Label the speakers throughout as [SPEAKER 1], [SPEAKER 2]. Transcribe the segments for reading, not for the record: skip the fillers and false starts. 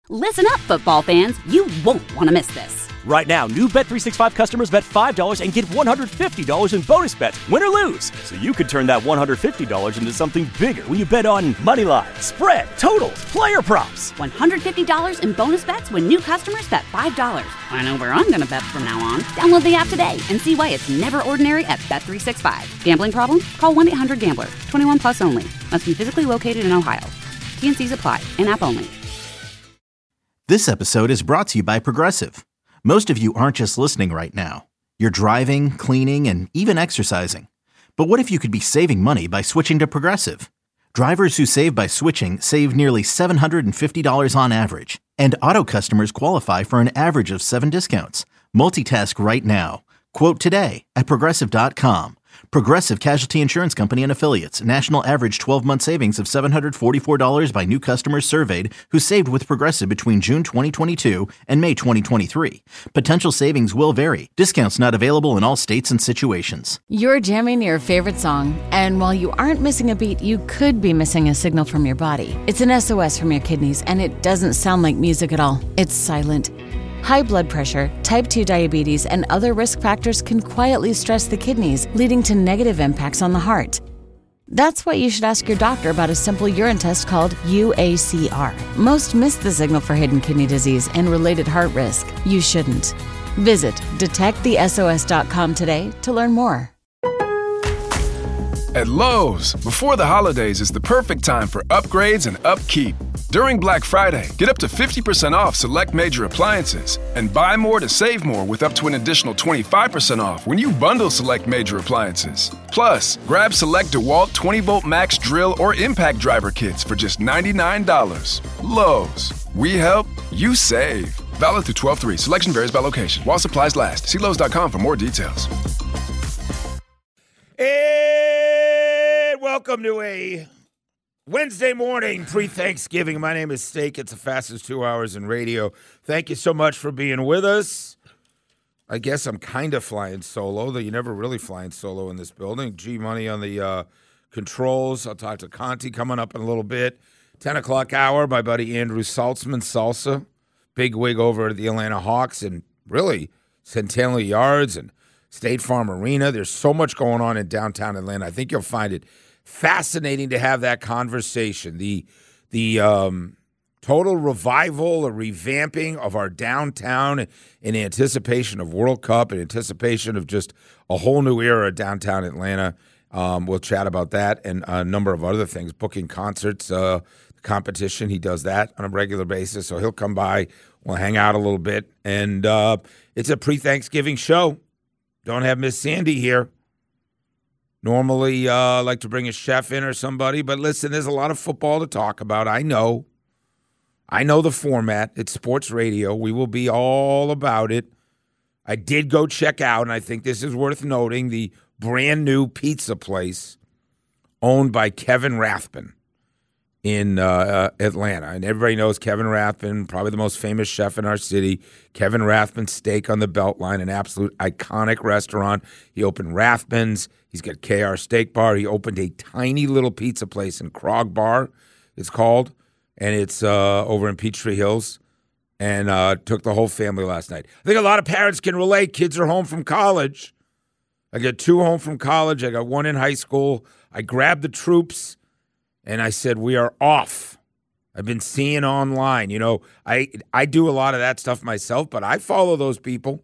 [SPEAKER 1] Listen up, football fans. You won't want to miss this.
[SPEAKER 2] Right now, new Bet365 customers bet $5 and get $150 in bonus bets, win or lose. So you could turn that $150 into something bigger when you bet on money line, spread, totals, player props.
[SPEAKER 1] $150 in bonus bets when new customers bet $5. I know where I'm going to bet from now on. Download the app today and see why it's never ordinary at Bet365. Gambling problem? Call 1-800-GAMBLER. 21 plus only. Must be physically located in Ohio. T&Cs apply. In-app only.
[SPEAKER 3] This episode is brought to you by Progressive. Most of you aren't just listening right now. You're driving, cleaning, and even exercising. But what if you could be saving money by switching to Progressive? Drivers who save by switching save nearly $750 on average. And auto customers qualify for an average of 7 discounts. Multitask right now. Quote today at Progressive.com. Progressive Casualty Insurance Company and Affiliates. National average 12-month savings of $744 by new customers surveyed who saved with Progressive between June 2022 and May 2023. Potential savings will vary. Discounts not available in all states and situations.
[SPEAKER 4] You're jamming your favorite song, and while you aren't missing a beat, you could be missing a signal from your body. It's an SOS from your kidneys, and it doesn't sound like music at all. It's silent. High blood pressure, type 2 diabetes, and other risk factors can quietly stress the kidneys, leading to negative impacts on the heart. That's why you should ask your doctor about a simple urine test called UACR. Most miss the signal for hidden kidney disease and related heart risk. You shouldn't. Visit detectthesos.com today to learn more.
[SPEAKER 5] At Lowe's, before the holidays is the perfect time for upgrades and upkeep. During Black Friday, get up to 50% off select major appliances and buy more to save more with up to an additional 25% off when you bundle select major appliances. Plus, grab select DeWalt 20-volt max drill or impact driver kits for just $99. Lowe's. We help, you save. Valid through 12/3. Selection varies by location. While supplies last. See Lowe's.com for more details.
[SPEAKER 6] And welcome to a Wednesday morning pre-Thanksgiving. My name is Steak. It's the fastest 2 hours in radio. Thank you so much for being with us. I guess I'm kind of flying solo, though you're never really flying solo in this building. G-Money on the controls. I'll talk to Conti coming up in a little bit. 10 o'clock hour, my buddy Andrew Saltzman, Salsa. Big wig over at the Atlanta Hawks and really Centennial Yards and State Farm Arena. There's so much going on in downtown Atlanta. I think you'll find it fascinating to have that conversation. The total revival or revamping of our downtown in anticipation of World Cup, in anticipation of just a whole new era of downtown Atlanta. We'll chat about that and a number of other things. Booking concerts, competition, he does that on a regular basis. So he'll come by, we'll hang out a little bit. And it's a pre-Thanksgiving show. Don't have Miss Sandy here. Normally, I like to bring a chef in or somebody. But listen, there's a lot of football to talk about. I know the format. It's sports radio. We will be all about it. I did go check out, and I think this is worth noting, the brand new pizza place owned by Kevin Rathbun in Atlanta. And everybody knows Kevin Rathbun, probably the most famous chef in our city. Kevin Rathbun Steak on the Beltline, an absolute iconic restaurant. He opened Rathbun's. He's got KR Steak Bar. He opened a tiny little pizza place in Krog Bar, it's called. And it's over in Peachtree Hills. And took the whole family last night. I think a lot of parents can relate. Kids are home from college. I got 2 home from college. I got 1 in high school. I grabbed the troops. And I said, we are off. I've been seeing online. You know, I do a lot of that stuff myself, but I follow those people.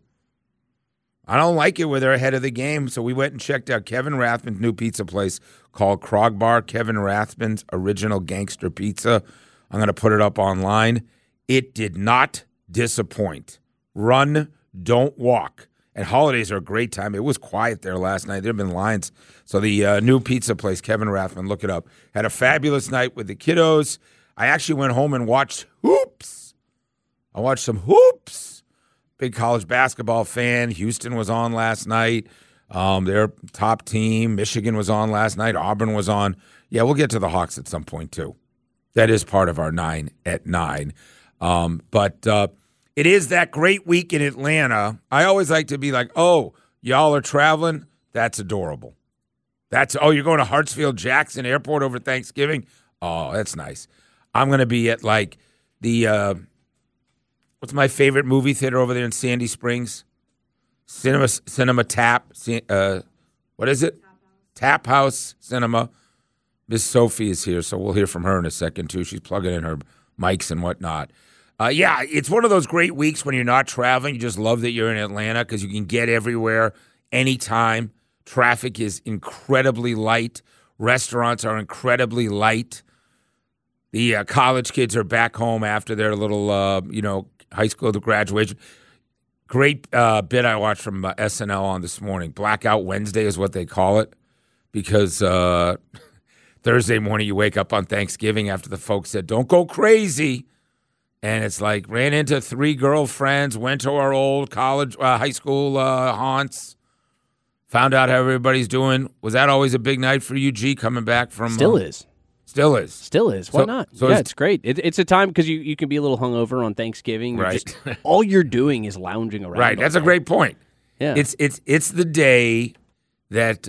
[SPEAKER 6] I don't like it where they're ahead of the game. So we went and checked out Kevin Rathbun's new pizza place called Krog Bar. Kevin Rathbun's Original Gangster Pizza. I'm going to put it up online. It did not disappoint. Run, don't walk. And holidays are a great time. It was quiet there last night. There have been lines. So the new pizza place, Kevin Rathbun, look it up. Had a fabulous night with the kiddos. I actually went home and watched hoops. I watched some hoops. Big college basketball fan. Houston was on last night. Their top team. Michigan was on last night. Auburn was on. Yeah, we'll get to the Hawks at some point, too. That is part of our 9 at 9. But it is that great week in Atlanta. I always like to be like, oh, y'all are traveling? That's adorable. You're going to Hartsfield-Jackson Airport over Thanksgiving? Oh, that's nice. I'm going to be at like the what's my favorite movie theater over there in Sandy Springs? Cinema Tap. What is it? Tap House Cinema. Miss Sophie is here, so we'll hear from her in a second, too. She's plugging in her mics and whatnot. Yeah, it's one of those great weeks when you're not traveling. You just love that you're in Atlanta because you can get everywhere anytime. Traffic is incredibly light. Restaurants are incredibly light. The college kids are back home after their little, high school graduation. Great bit I watched from SNL on this morning. Blackout Wednesday is what they call it because Thursday morning you wake up on Thanksgiving after the folks said, don't go crazy. And it's like, ran into 3 girlfriends, went to our old college, high school haunts, found out how everybody's doing. Was that always a big night for you, G, coming back from?
[SPEAKER 7] Still is.
[SPEAKER 6] Still is.
[SPEAKER 7] Still is. Why not? So it's great. It's a time because you can be a little hungover on Thanksgiving.
[SPEAKER 6] Right.
[SPEAKER 7] All you're doing is lounging around.
[SPEAKER 6] Right. That's a great point.
[SPEAKER 7] Yeah.
[SPEAKER 6] It's the day that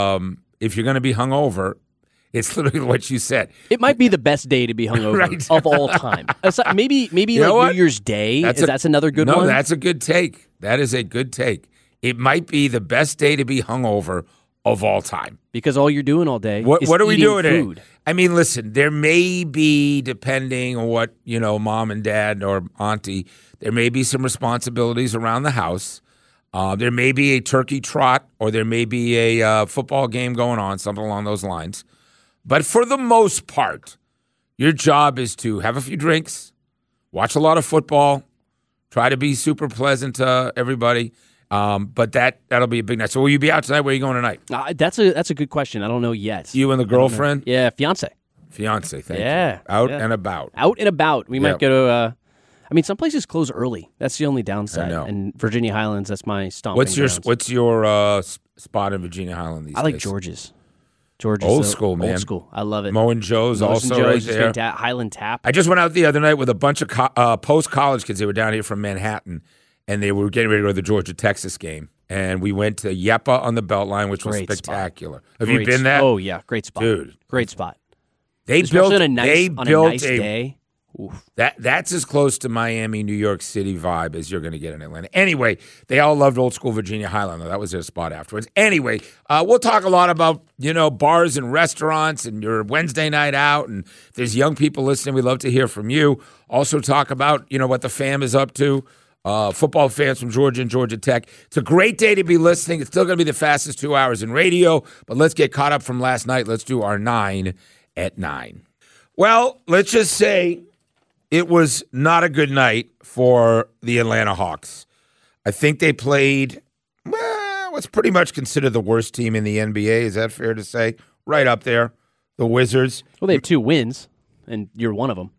[SPEAKER 6] if you're going to be hungover, it's literally what you said.
[SPEAKER 7] It might be the best day to be hungover
[SPEAKER 6] Right.
[SPEAKER 7] of all time. Maybe
[SPEAKER 6] You know
[SPEAKER 7] like
[SPEAKER 6] what?
[SPEAKER 7] New Year's Day. That's another good one.
[SPEAKER 6] No, that's a good take. That is a good take. It might be the best day to be hungover of all time.
[SPEAKER 7] Because all you're doing all day is
[SPEAKER 6] What are we
[SPEAKER 7] eating
[SPEAKER 6] doing
[SPEAKER 7] food.
[SPEAKER 6] today? I mean, listen, there may be, depending on what, mom and dad or auntie, there may be some responsibilities around the house. There may be a turkey trot or there may be a football game going on, something along those lines. But for the most part, your job is to have a few drinks, watch a lot of football, try to be super pleasant to everybody. But that'll be a big night. So will you be out tonight? Where are you going tonight?
[SPEAKER 7] That's a good question. I don't know yet.
[SPEAKER 6] You and the girlfriend?
[SPEAKER 7] Yeah, fiance.
[SPEAKER 6] Fiance, thank you.
[SPEAKER 7] Yeah.
[SPEAKER 6] Out and about.
[SPEAKER 7] Out and about. We might go to. Some places close early. That's the only downside.
[SPEAKER 6] I know.
[SPEAKER 7] And Virginia Highlands, that's my stomping
[SPEAKER 6] What's your
[SPEAKER 7] grounds.
[SPEAKER 6] spot in Virginia Highland these days?
[SPEAKER 7] I like George's. George's
[SPEAKER 6] Old school, man.
[SPEAKER 7] Old school. I love it.
[SPEAKER 6] Mo and Joe's
[SPEAKER 7] Moe's
[SPEAKER 6] also
[SPEAKER 7] and
[SPEAKER 6] right
[SPEAKER 7] Joe's is
[SPEAKER 6] there.
[SPEAKER 7] Highland Tap.
[SPEAKER 6] I just went out the other night with a bunch of post-college kids. They were down here from Manhattan, and they were getting ready to go to the Georgia-Texas game. And we went to Yeppa on the Beltline, which was
[SPEAKER 7] Great
[SPEAKER 6] spectacular.
[SPEAKER 7] spot.
[SPEAKER 6] Have you been there?
[SPEAKER 7] Oh, yeah. Great spot.
[SPEAKER 6] Dude.
[SPEAKER 7] Great spot.
[SPEAKER 6] They
[SPEAKER 7] Especially
[SPEAKER 6] built,
[SPEAKER 7] on a nice day. Oof.
[SPEAKER 6] That's as close to Miami, New York City vibe as you're going to get in Atlanta. Anyway, they all loved old school Virginia Highland. That was their spot afterwards. Anyway, we'll talk a lot about, bars and restaurants and your Wednesday night out. And if there's young people listening, we'd love to hear from you. Also talk about, what the fam is up to. Football fans from Georgia and Georgia Tech. It's a great day to be listening. It's still going to be the fastest 2 hours in radio. But let's get caught up from last night. Let's do our 9 at 9. Well, let's just say it was not a good night for the Atlanta Hawks. I think they played what's pretty much considered the worst team in the NBA. Is that fair to say? Right up there, the Wizards.
[SPEAKER 7] Well, they have 2 wins, and you're one of them.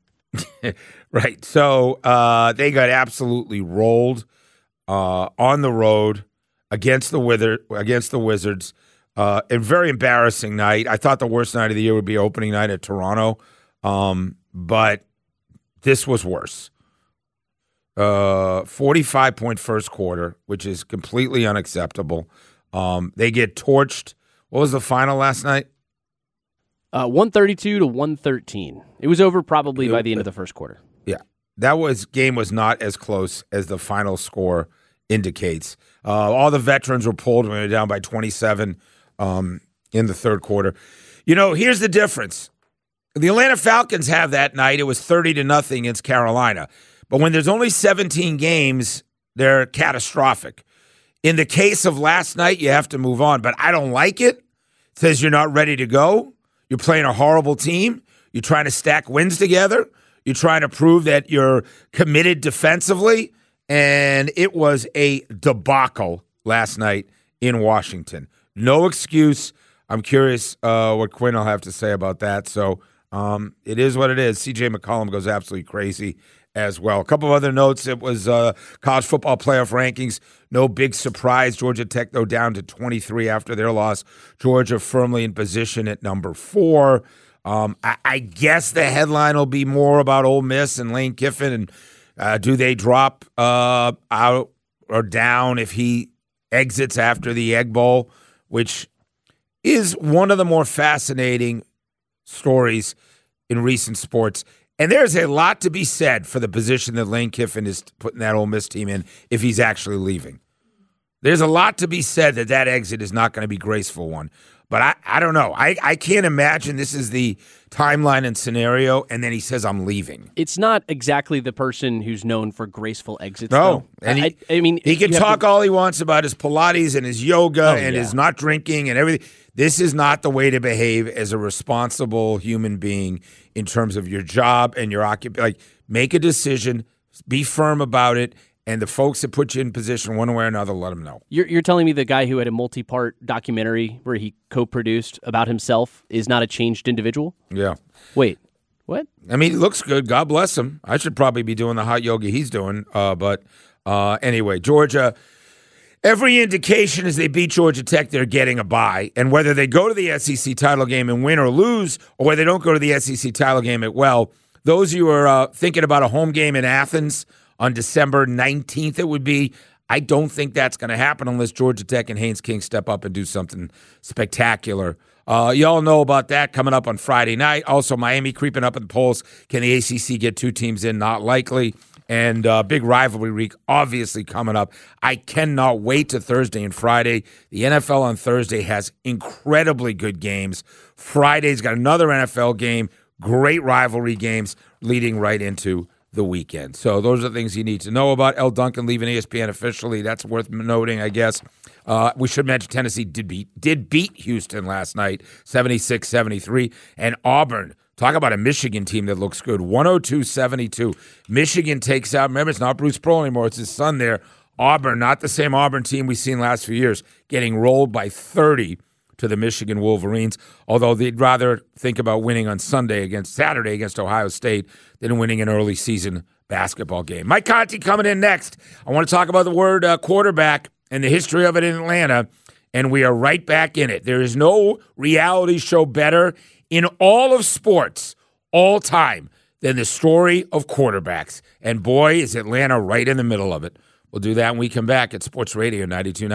[SPEAKER 6] Right. So they got absolutely rolled on the road against the Wizards. A very embarrassing night. I thought the worst night of the year would be opening night at Toronto, but this was worse. 45-point first quarter, which is completely unacceptable. They get torched. What was the final last night?
[SPEAKER 7] 132 to 113. It was over probably by the end of the first quarter.
[SPEAKER 6] Yeah, game was not as close as the final score indicates. All the veterans were pulled when they were down by 27 in the third quarter. Here's the difference. The Atlanta Falcons have that night. It was 30-0 against Carolina. But when there's only 17 games, they're catastrophic. In the case of last night, you have to move on. But I don't like it. It says you're not ready to go. You're playing a horrible team. You're trying to stack wins together. You're trying to prove that you're committed defensively. And it was a debacle last night in Washington. No excuse. I'm curious what Quinn will have to say about that. So it is what it is. C.J. McCollum goes absolutely crazy as well. A couple of other notes. It was college football playoff rankings. No big surprise. Georgia Tech, though, down to 23 after their loss. Georgia firmly in position at number 4. I guess the headline will be more about Ole Miss and Lane Kiffin. And do they drop out or down if he exits after the Egg Bowl, which is one of the more fascinating stories in recent sports. And there's a lot to be said for the position that Lane Kiffin is putting that Ole Miss team in if he's actually leaving. There's a lot to be said that exit is not going to be a graceful one. But I don't know. I can't imagine this is the timeline and scenario, and then he says, I'm leaving.
[SPEAKER 7] It's not exactly the person who's known for graceful exits,
[SPEAKER 6] No.
[SPEAKER 7] though.
[SPEAKER 6] And
[SPEAKER 7] I mean,
[SPEAKER 6] he can talk all he wants about his Pilates and his yoga and
[SPEAKER 7] yeah.
[SPEAKER 6] his not drinking and everything. This is not the way to behave as a responsible human being in terms of your job and your occupation. Like, make a decision, be firm about it, and the folks that put you in position one way or another, let them know.
[SPEAKER 7] You're telling me the guy who had a multi-part documentary where he co-produced about himself is not a changed individual?
[SPEAKER 6] Yeah.
[SPEAKER 7] Wait, what?
[SPEAKER 6] I mean, he looks good. God bless him. I should probably be doing the hot yoga he's doing. But anyway, Georgia, every indication is they beat Georgia Tech, they're getting a bye. And whether they go to the SEC title game and win or lose, or whether they don't go to the SEC title game at those of you who are thinking about a home game in Athens on December 19th, it would be. I don't think that's going to happen unless Georgia Tech and Haynes King step up and do something spectacular. You all know about that coming up on Friday night. Also, Miami creeping up in the polls. Can the ACC get 2 teams in? Not likely. And big rivalry week obviously coming up. I cannot wait to Thursday and Friday. The NFL on Thursday has incredibly good games. Friday's got another NFL game. Great rivalry games leading right into the weekend. So those are the things you need to know about. L. Duncan leaving ESPN officially. That's worth noting, I guess. We should mention Tennessee did beat Houston last night, 76-73. And Auburn, talk about a Michigan team that looks good, 102-72. Michigan takes out, remember, it's not Bruce Pearl anymore, it's his son there. Auburn, not the same Auburn team we've seen last few years, getting rolled by 30 to the Michigan Wolverines, although they'd rather think about winning on Saturday against Ohio State than winning an early season basketball game. Mike Conti coming in next. I want to talk about the word quarterback and the history of it in Atlanta, and we are right back in it. There is no reality show better in all of sports, all time, than the story of quarterbacks. And boy, is Atlanta right in the middle of it. We'll do that when we come back at Sports Radio 92.9.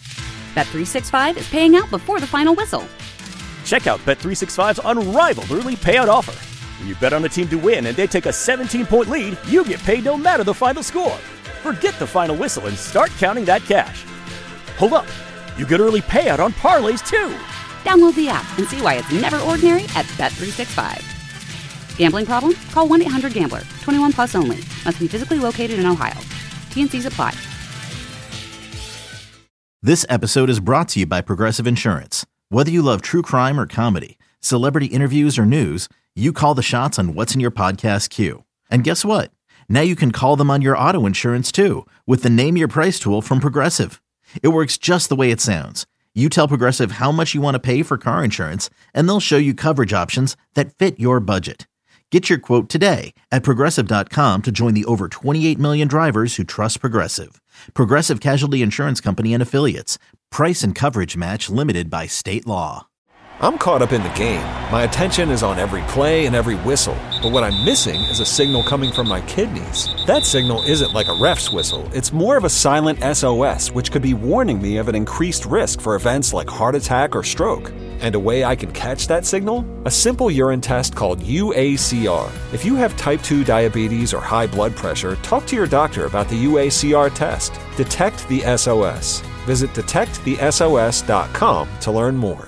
[SPEAKER 1] Bet365 is paying out before the final whistle.
[SPEAKER 2] Check out Bet365's unrivaled early payout offer. When you bet on a team to win and they take a 17-point lead, you get paid no matter the final score. Forget the final whistle and start counting that cash. Hold up. You get early payout on parlays, too.
[SPEAKER 1] Download the app and see why it's never ordinary at Bet365. Gambling problem? Call 1-800-GAMBLER. 21 plus only. Must be physically located in Ohio. T&Cs apply.
[SPEAKER 3] This episode is brought to you by Progressive Insurance. Whether you love true crime or comedy, celebrity interviews or news, you call the shots on what's in your podcast queue. And guess what? Now you can call them on your auto insurance too with the Name Your Price tool from Progressive. It works just the way it sounds. You tell Progressive how much you want to pay for car insurance, and they'll show you coverage options that fit your budget. Get your quote today at Progressive.com to join the over 28 million drivers who trust Progressive. Progressive Casualty Insurance Company and Affiliates. Price and coverage match limited by state law.
[SPEAKER 8] I'm caught up in the game. My attention is on every play and every whistle. But what I'm missing is a signal coming from my kidneys. That signal isn't like a ref's whistle. It's more of a silent SOS, which could be warning me of an increased risk for events like heart attack or stroke. And a way I can catch that signal? A simple urine test called UACR. If you have type 2 diabetes or high blood pressure, talk to your doctor about the UACR test. Detect the SOS. Visit detectthesos.com to learn more.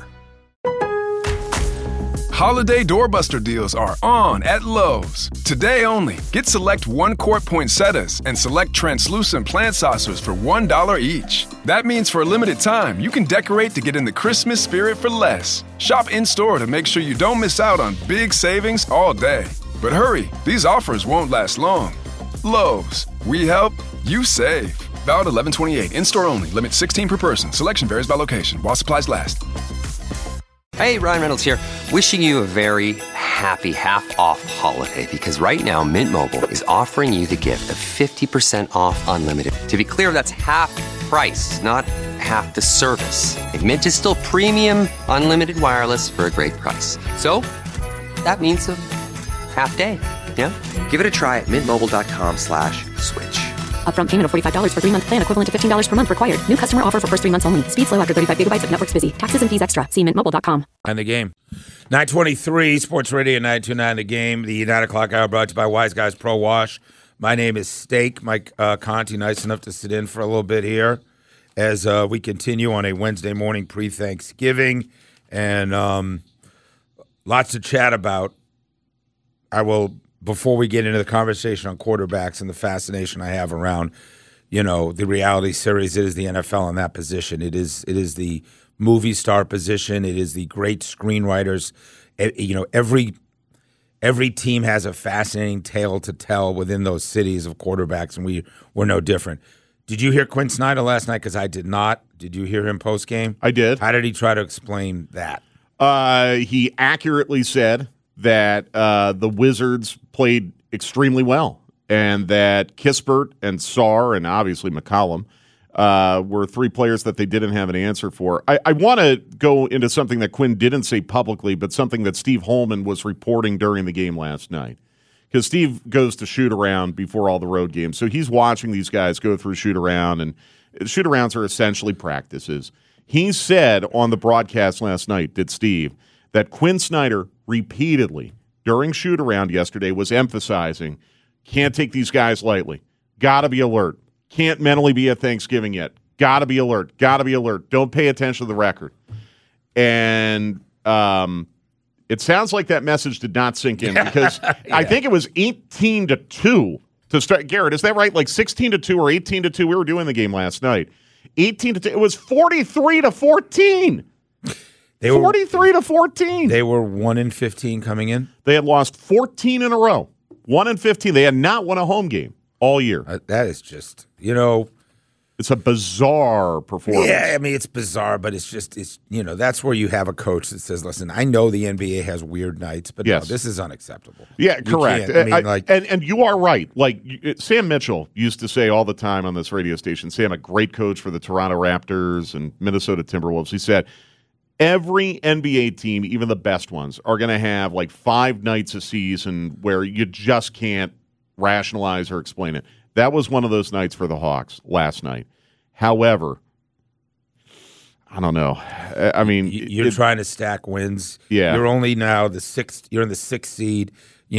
[SPEAKER 5] Holiday doorbuster deals are on at Lowe's. Today only, get select 1-quart poinsettias and select translucent plant saucers for $1 each. That means for a limited time, you can decorate to get in the Christmas spirit for less. Shop in-store to make sure you don't miss out on big savings all day. But hurry, these offers won't last long. Lowe's, we help, you save. Valid 11/28, in-store only, limit 16 per person. Selection varies by location, while supplies last.
[SPEAKER 9] Hey, Ryan Reynolds here, wishing you a very happy half-off holiday because right now Mint Mobile is offering you the gift of 50% off unlimited. To be clear, that's half price, not half the service. And Mint is still premium unlimited wireless for a great price. So, that means a half day, yeah? Give it a try at mintmobile.com/switch.
[SPEAKER 10] Upfront payment of $45 for 3-month plan equivalent to $15 per month required. New customer offer for first 3 months only. Speed slow after 35 gigabytes if network's busy. Taxes and fees extra. See mintmobile.com.
[SPEAKER 6] And the game. 923 Sports Radio 929 The Game. The 9 o'clock hour brought to you by Wise Guys Pro Wash. My name is Steak. Mike Conti, nice enough to sit in for a little bit here as we continue on a Wednesday morning pre-Thanksgiving. And lots to chat about. Before we get into the conversation on quarterbacks and the fascination I have around, the reality series, it is the NFL in that position. It is the movie star position. It is the great screenwriters. Every team has a fascinating tale to tell within those cities of quarterbacks, and we're no different. Did you hear Quinn Snyder last night? Because I did not. Did you hear him post-game?
[SPEAKER 11] I did.
[SPEAKER 6] How did he try to explain that?
[SPEAKER 11] He accurately said that the Wizards played extremely well and that Kispert and Sarr and obviously McCollum were 3 players that they didn't have an answer for. I want to go into something that Quinn didn't say publicly, but something that Steve Holman was reporting during the game last night. Because Steve goes to shoot-around before all the road games, so he's watching these guys go through shoot-around, and shoot-arounds are essentially practices. He said on the broadcast last night, did Steve, that Quinn Snyder repeatedly during shoot-around yesterday was emphasizing, can't take these guys lightly, got to be alert, can't mentally be at Thanksgiving yet, got to be alert, don't pay attention to the record. And it sounds like that message did not sink in because I think it was 18-2 to start. Garrett, is that right? Like 16-2 or 18-2? We were doing the game last night. 18-2. It was 43-14. 43-14.
[SPEAKER 6] They were 1-15 coming in.
[SPEAKER 11] They had lost 14 in a row. 1-15. They had not won a home game all year.
[SPEAKER 6] That is just,
[SPEAKER 11] it's a bizarre performance.
[SPEAKER 6] Yeah, I mean, it's bizarre, but it's that's where you have a coach that says, listen, I know the NBA has weird nights, but no, this is unacceptable.
[SPEAKER 11] Yeah, correct. And you are right. Like Sam Mitchell used to say all the time on this radio station, Sam, a great coach for the Toronto Raptors and Minnesota Timberwolves, he said, every NBA team, even the best ones, are going to have like 5 nights a season where you just can't rationalize or explain it. That was one of those nights for the Hawks last night. However, I don't know. I mean,
[SPEAKER 6] you're trying to stack wins.
[SPEAKER 11] Yeah,
[SPEAKER 6] you're only now the 6th. You're in the 6th seed.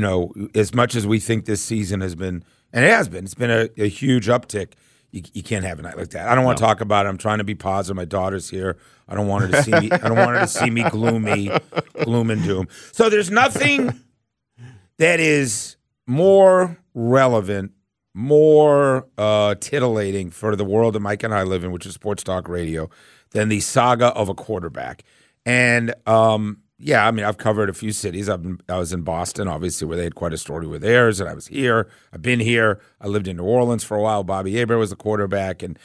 [SPEAKER 6] As much as we think this season has been, and it has been, it's been a huge uptick. You can't have a night like that. I don't want to talk about it. I'm trying to be positive. My daughter's here. I don't want her to see me. I don't want her to see me gloom and doom. So there's nothing that is more relevant, more titillating for the world that Mike and I live in, which is sports talk radio, than the saga of a quarterback. And I've covered a few cities. I was in Boston, obviously, where they had quite a story with theirs, and I was here. I've been here. I lived in New Orleans for a while. Bobby Hebert was the quarterback, and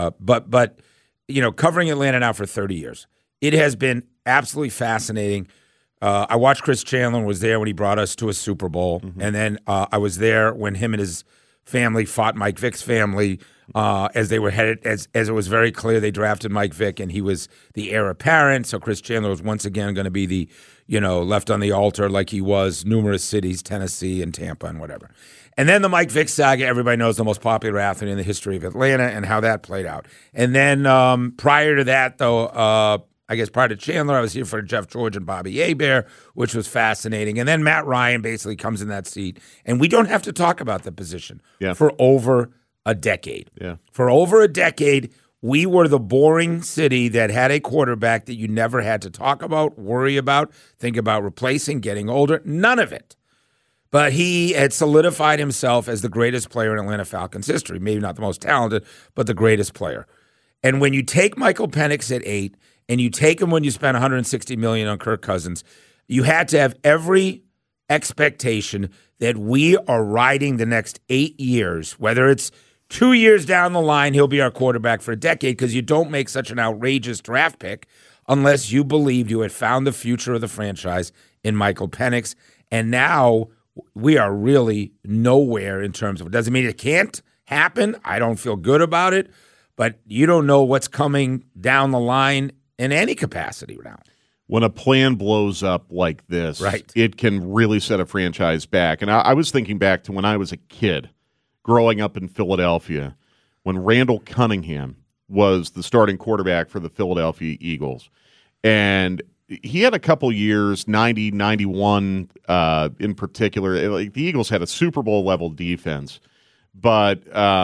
[SPEAKER 6] but covering Atlanta now for 30 years, it has been absolutely fascinating. I watched Chris Chandler, was there when he brought us to a Super Bowl, and then I was there when him and his family fought Mike Vick's family as they were headed, as it was very clear they drafted Mike Vick, and he was the heir apparent. So Chris Chandler was once again going to be the, left on the altar like he was numerous cities, Tennessee and Tampa and whatever. And then the Mike Vick saga, everybody knows the most popular athlete in the history of Atlanta and how that played out. And then prior to that, though, I guess prior to Chandler, I was here for Jeff George and Bobby Hebert, which was fascinating. And then Matt Ryan basically comes in that seat. And we don't have to talk about the position for over a decade.
[SPEAKER 11] Yeah.
[SPEAKER 6] For over a decade, we were the boring city that had a quarterback that you never had to talk about, worry about, think about replacing, getting older. None of it. But he had solidified himself as the greatest player in Atlanta Falcons history. Maybe not the most talented, but the greatest player. And when you take Michael Penix at 8, and you take him when you spend $160 million on Kirk Cousins, you had to have every expectation that we are riding the next 8 years, whether it's 2 years down the line, he'll be our quarterback for a decade, because you don't make such an outrageous draft pick unless you believed you had found the future of the franchise in Michael Penix. And now we are really nowhere in terms of it. Doesn't mean it can't happen. I don't feel good about it, but you don't know what's coming down the line in any capacity now.
[SPEAKER 11] When a plan blows up like this,
[SPEAKER 6] right,
[SPEAKER 11] it can really set a franchise back. And I was thinking back to when I was a kid growing up in Philadelphia when Randall Cunningham was the starting quarterback for the Philadelphia Eagles. And he had a couple years, 90, 91 in particular. Like, the Eagles had a Super Bowl-level defense. But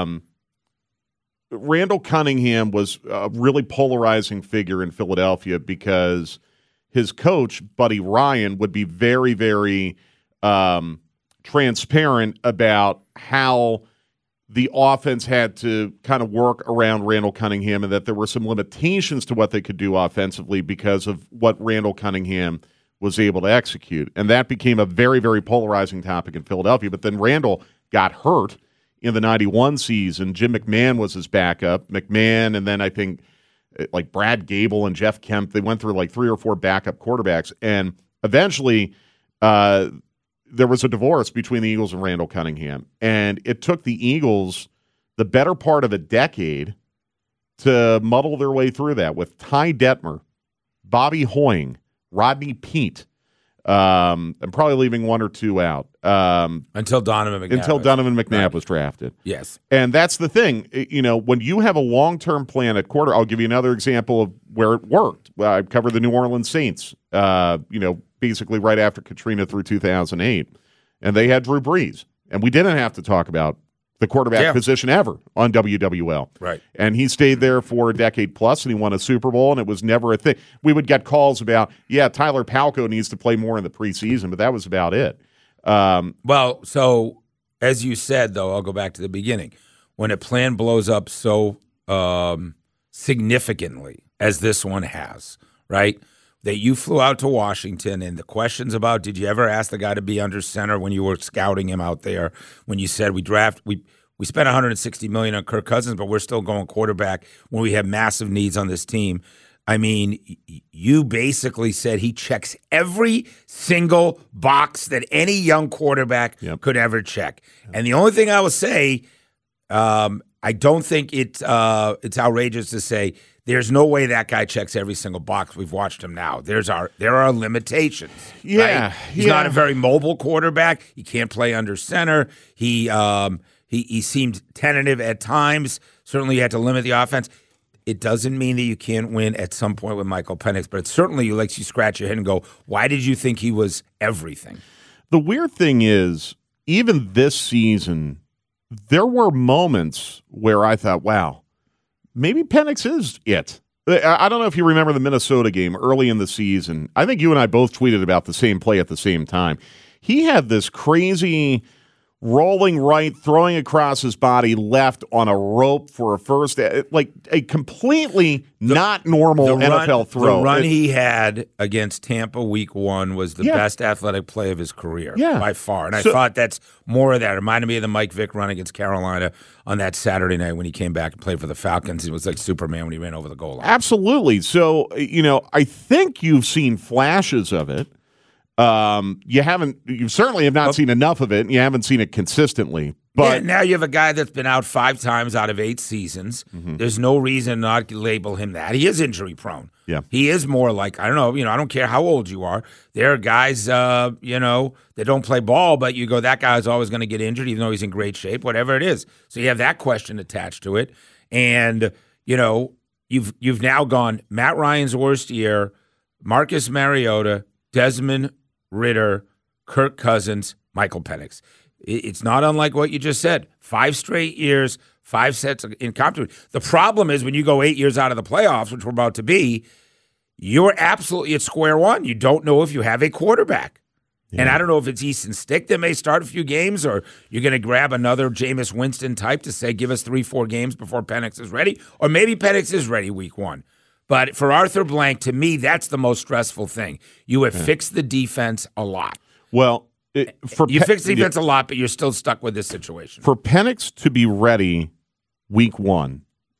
[SPEAKER 11] Randall Cunningham was a really polarizing figure in Philadelphia because his coach, Buddy Ryan, would be very, very transparent about how the offense had to kind of work around Randall Cunningham and that there were some limitations to what they could do offensively because of what Randall Cunningham was able to execute. And that became a very, very polarizing topic in Philadelphia. But then Randall got hurt in the 91 season. Jim McMahon was his backup. McMahon, and then I think like Brad Gable and Jeff Kemp, they went through like 3 or 4 backup quarterbacks. And eventually there was a divorce between the Eagles and Randall Cunningham. And it took the Eagles the better part of a decade to muddle their way through that with Ty Detmer, Bobby Hoying, Rodney Peete. I'm probably leaving 1 or 2 out.
[SPEAKER 6] Until Donovan
[SPEAKER 11] McNabb was drafted.
[SPEAKER 6] Yes.
[SPEAKER 11] And that's the thing. You know, when you have a long-term plan at quarter, I'll give you another example of where it worked. I covered the New Orleans Saints, basically right after Katrina through 2008. And they had Drew Brees. And we didn't have to talk about the quarterback position ever on WWL.
[SPEAKER 6] Right.
[SPEAKER 11] And he stayed there for a decade plus, and he won a Super Bowl, and it was never a thing. We would get calls about, Tyler Palko needs to play more in the preseason, but that was about it.
[SPEAKER 6] Well, so as you said, though, I'll go back to the beginning. When a plan blows up so significantly as this one has, right, that you flew out to Washington, and the questions about did you ever ask the guy to be under center when you were scouting him out there, when you said we spent $160 million on Kirk Cousins, but we're still going quarterback when we have massive needs on this team. I mean, you basically said he checks every single box that any young quarterback could ever check. And the only thing I will say, I don't think it's outrageous to say there's no way that guy checks every single box. We've watched him now. There are limitations.
[SPEAKER 11] Yeah,
[SPEAKER 6] right? He's not a very mobile quarterback. He can't play under center. He seemed tentative at times. Certainly, you had to limit the offense. It doesn't mean that you can't win at some point with Michael Penix, but it certainly makes you scratch your head and go, why did you think he was everything?
[SPEAKER 11] The weird thing is, even this season, there were moments where I thought, wow, maybe Penix is it. I don't know if you remember the Minnesota game early in the season. I think you and I both tweeted about the same play at the same time. He had this crazy rolling right, throwing across his body left on a rope for a first, like a completely not normal NFL throw.
[SPEAKER 6] The run he had against Tampa week 1 was the best athletic play of his career by far. And I thought that's more of that. It reminded me of the Mike Vick run against Carolina on that Saturday night when he came back and played for the Falcons. It was like Superman when he ran over the goal line.
[SPEAKER 11] Absolutely. So, I think you've seen flashes of it. You certainly have not seen enough of it, and you haven't seen it consistently. But
[SPEAKER 6] now you have a guy that's been out 5 times out of 8 seasons. Mm-hmm. There's no reason not to label him that. He is injury prone.
[SPEAKER 11] Yeah.
[SPEAKER 6] He is more like, I don't know, I don't care how old you are. There are guys, that don't play ball, but you go, that guy's always going to get injured, even though he's in great shape, whatever it is. So you have that question attached to it. And, you've now gone Matt Ryan's worst year, Marcus Mariota, Desmond Ridder, Kirk Cousins, Michael Penix. It's not unlike what you just said. 5 straight years, 5 sets in competition. The problem is when you go 8 years out of the playoffs, which we're about to be, you're absolutely at square one. You don't know if you have a quarterback. Yeah. And I don't know if it's Easton Stick that may start a few games, or you're going to grab another Jameis Winston type to say, give us 3-4 games before Penix is ready. Or maybe Penix is ready week 1. But for Arthur Blank, to me, that's the most stressful thing. You have fixed the defense a lot.
[SPEAKER 11] Well,
[SPEAKER 6] you fixed the defense a lot, but you're still stuck with this situation.
[SPEAKER 11] For Penix to be ready week 1,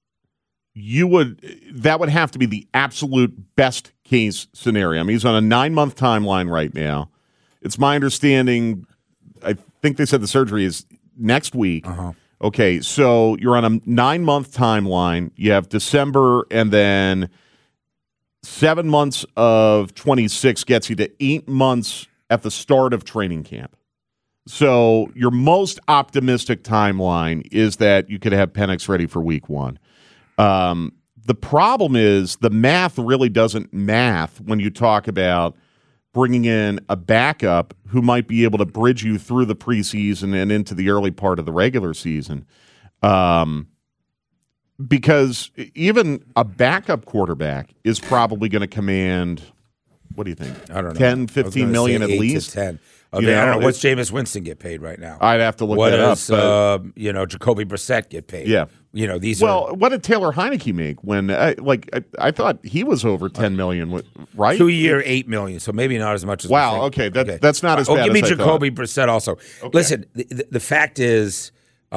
[SPEAKER 11] that would have to be the absolute best case scenario. I mean, he's on a 9-month timeline right now. It's my understanding, I think they said the surgery is next week.
[SPEAKER 6] Uh-huh.
[SPEAKER 11] Okay, so you're on a 9-month timeline. You have December, and then 7 months of 26 gets you to 8 months at the start of training camp. So your most optimistic timeline is that you could have Penix ready for week 1. The problem is the math really doesn't math when you talk about bringing in a backup who might be able to bridge you through the preseason and into the early part of the regular season. Because even a backup quarterback is probably going to command, what do you think?
[SPEAKER 6] I don't know.
[SPEAKER 11] 10, 15 million at least?
[SPEAKER 6] 8 to 10. I
[SPEAKER 11] You
[SPEAKER 6] don't
[SPEAKER 11] know,
[SPEAKER 6] know. What's Jameis Winston get paid right now?
[SPEAKER 11] I'd have to look
[SPEAKER 6] What
[SPEAKER 11] that
[SPEAKER 6] does,
[SPEAKER 11] up.
[SPEAKER 6] Jacoby Brissett get paid?
[SPEAKER 11] Yeah.
[SPEAKER 6] These
[SPEAKER 11] Well,
[SPEAKER 6] are
[SPEAKER 11] what did Taylor Heineke make when, I thought he was over 10 million, right?
[SPEAKER 6] 2-year, $8 million, so maybe not as much as
[SPEAKER 11] Wow,
[SPEAKER 6] we think.
[SPEAKER 11] okay, that's not as bad
[SPEAKER 6] give me
[SPEAKER 11] as I
[SPEAKER 6] Jacoby Brissett also.
[SPEAKER 11] Okay.
[SPEAKER 6] Listen, the fact is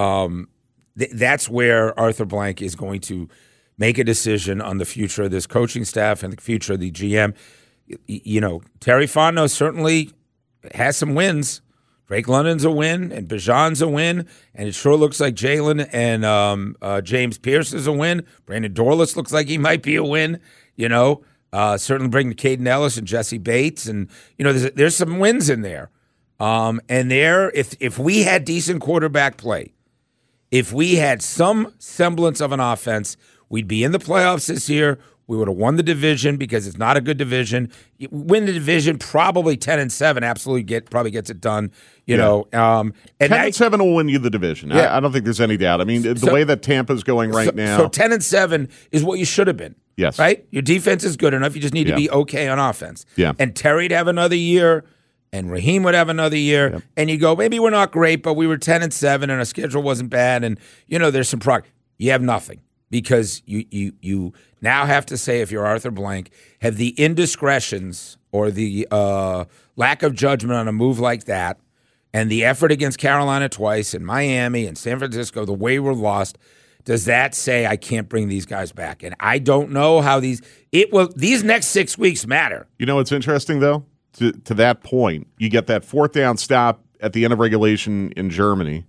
[SPEAKER 6] that's where Arthur Blank is going to make a decision on the future of this coaching staff and the future of the GM. Terry Fontenot certainly has some wins. Drake London's a win, and Bijan's a win, and it sure looks like Jalen and James Pierce is a win. Brandon Dorlus looks like he might be a win. Certainly bringing Caden Ellis and Jesse Bates, and there's some wins in there. And if we had decent quarterback play, if we had some semblance of an offense, we'd be in the playoffs this year. We would have won the division because it's not a good division. You win the division, probably 10-7, absolutely probably gets it done. And
[SPEAKER 11] 10-7 will win you the division.
[SPEAKER 6] Yeah.
[SPEAKER 11] I don't think there's any doubt. I mean, the way that Tampa's going right now.
[SPEAKER 6] So 10-7 is what you should have been.
[SPEAKER 11] Yes.
[SPEAKER 6] Right? Your defense is good enough. You just need to be okay on offense.
[SPEAKER 11] Yeah.
[SPEAKER 6] And Terry'd have another year, and Raheem would have another year. Yep. And you go, maybe we're not great, but we were 10-7, and our schedule wasn't bad, and there's some progress. You have nothing. Because you now have to say, if you're Arthur Blank, have the indiscretions or the lack of judgment on a move like that, and the effort against Carolina twice, and Miami and San Francisco, the way we're lost, does that say I can't bring these guys back? And I don't know how these next 6 weeks matter.
[SPEAKER 11] You know what's interesting, though? To that point, you get that 4th down stop at the end of regulation in Germany,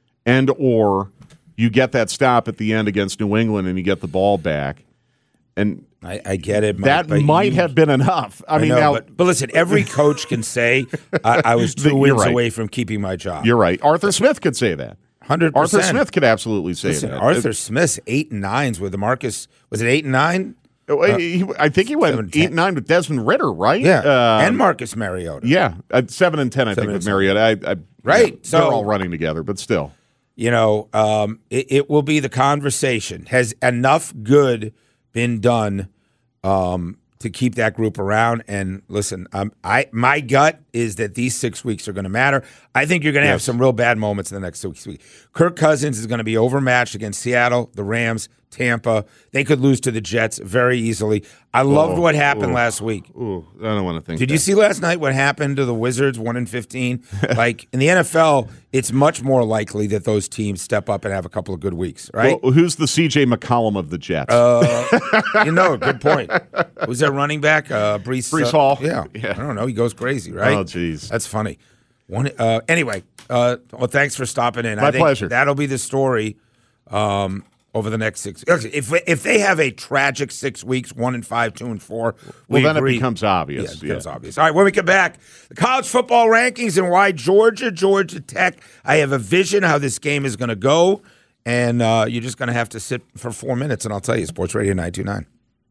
[SPEAKER 11] or you get that stop at the end against New England and you get the ball back. And
[SPEAKER 6] I get it.
[SPEAKER 11] That might have been enough. I mean, now,
[SPEAKER 6] but listen, every coach can say, I was 2 wins away from keeping my job.
[SPEAKER 11] You're right. Arthur Smith could say that.
[SPEAKER 6] 100%.
[SPEAKER 11] Arthur Smith could absolutely say
[SPEAKER 6] Listen,
[SPEAKER 11] that.
[SPEAKER 6] Arthur Smith's 8 and 9s with the Marcus. Was it 8 and 9?
[SPEAKER 11] I think he went 8 and 9 with Desmond Ritter, right?
[SPEAKER 6] Yeah, and Marcus Mariota.
[SPEAKER 11] Yeah, 7 and 10, I think, with Mariota.
[SPEAKER 6] Right.
[SPEAKER 11] So they're all running together, but still.
[SPEAKER 6] It will be the conversation. Has enough good been done to keep that group around? And listen, my gut is that these 6 weeks are going to matter. I think you're going to have some real bad moments in the next 6 weeks. Kirk Cousins is going to be overmatched against Seattle, the Rams, Tampa. They could lose to the Jets very easily. I loved what happened last week.
[SPEAKER 11] I don't want to think.
[SPEAKER 6] Did you see last night what happened to the Wizards, 1-15? Like in the NFL, it's much more likely that those teams step up and have a couple of good weeks, right?
[SPEAKER 11] Well, who's the C.J. McCollum of the Jets?
[SPEAKER 6] Good point. Who's that running back? Breece
[SPEAKER 11] Hall.
[SPEAKER 6] Yeah, I don't know. He goes crazy, right?
[SPEAKER 11] Oh, jeez,
[SPEAKER 6] that's funny. Anyway, thanks for stopping in.
[SPEAKER 11] My pleasure.
[SPEAKER 6] That'll be the story. Over the next 6 weeks. If they have a tragic 6 weeks, 1-5, 2-4,
[SPEAKER 11] then it becomes obvious.
[SPEAKER 6] Yeah, it becomes obvious. All right, when we get back, the college football rankings and why Georgia Tech. I have a vision how this game is going to go, and you're just going to have to sit for 4 minutes, and I'll tell you. Sports Radio 929.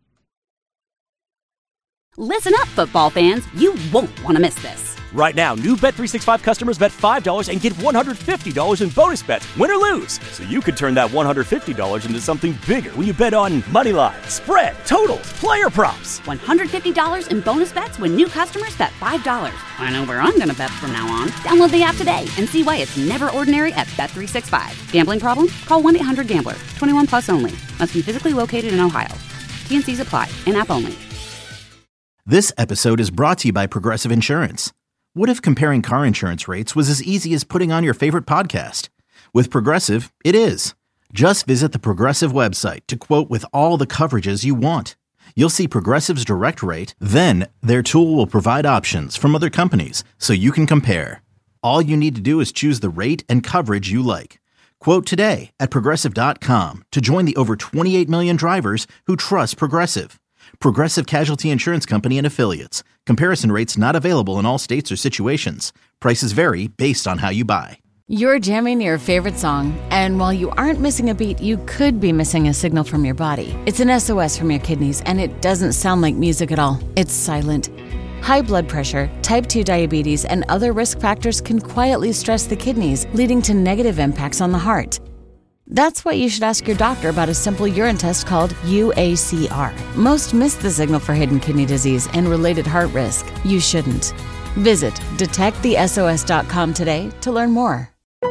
[SPEAKER 1] Listen up, football fans. You won't want to miss this.
[SPEAKER 2] Right now, new Bet365 customers bet $5 and get $150 in bonus bets, win or lose. So you could turn that $150 into something bigger when you bet on moneyline, spread, totals, player props.
[SPEAKER 1] $150 in bonus bets when new customers bet $5. I know where I'm going to bet from now on. Download the app today and see why it's never ordinary at Bet365. Gambling problem? Call 1-800-GAMBLER. 21 plus only. Must be physically located in Ohio. T&Cs apply. In-app only.
[SPEAKER 3] This episode is brought to you by Progressive Insurance. What if comparing car insurance rates was as easy as putting on your favorite podcast? With Progressive, it is. Just visit the Progressive website to quote with all the coverages you want. You'll see Progressive's direct rate, then their tool will provide options from other companies so you can compare. All you need to do is choose the rate and coverage you like. Quote today at Progressive.com to join the over 28 million drivers who trust Progressive. Progressive Casualty Insurance Company and Affiliates. Comparison rates not available in all states or situations. Prices vary based on how you buy.
[SPEAKER 4] You're jamming your favorite song, and while you aren't missing a beat, you could be missing a signal from your body. It's an SOS from your kidneys, and it doesn't sound like music at all. It's silent. High blood pressure, type 2 diabetes, and other risk factors can quietly stress the kidneys, leading to negative impacts on the heart. That's why you should ask your doctor about a simple urine test called UACR. Most miss the signal for hidden kidney disease and related heart risk. You shouldn't. Visit detectthesos.com today to learn more.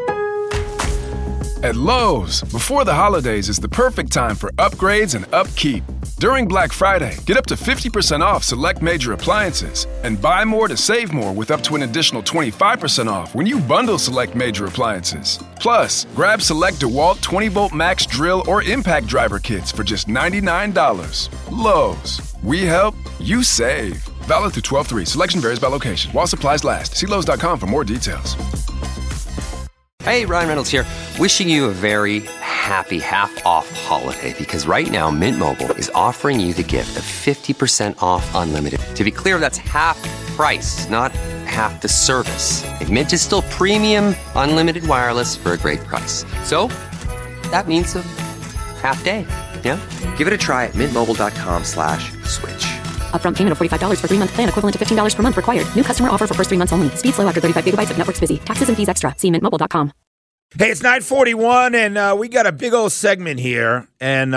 [SPEAKER 5] At Lowe's, before the holidays is the perfect time for upgrades and upkeep. During Black Friday, get up to 50% off select major appliances and buy more to save more with up to an additional 25% off when you bundle select major appliances. Plus, grab select DeWalt 20-volt max drill or impact driver kits for just $99. Lowe's, we help, you save. Valid through 12/3. Selection varies by location. While supplies last. See Lowe's.com for more details.
[SPEAKER 9] Hey, Ryan Reynolds here. Wishing you a very happy half-off holiday because right now Mint Mobile is offering you the gift of 50% off unlimited. To be clear, that's half price, not half the service. And Mint is still premium unlimited wireless for a great price. So that means a half day. Yeah? Give it a try at mintmobile.com/switch.
[SPEAKER 10] Upfront payment of $45 for 3-month plan, equivalent to $15 per month required. New customer offer for first 3 months only. Speed slow after 35 gigabytes if network's busy. Taxes and fees extra. See mintmobile.com.
[SPEAKER 6] Hey, it's 9:41, and we got a big old segment here. And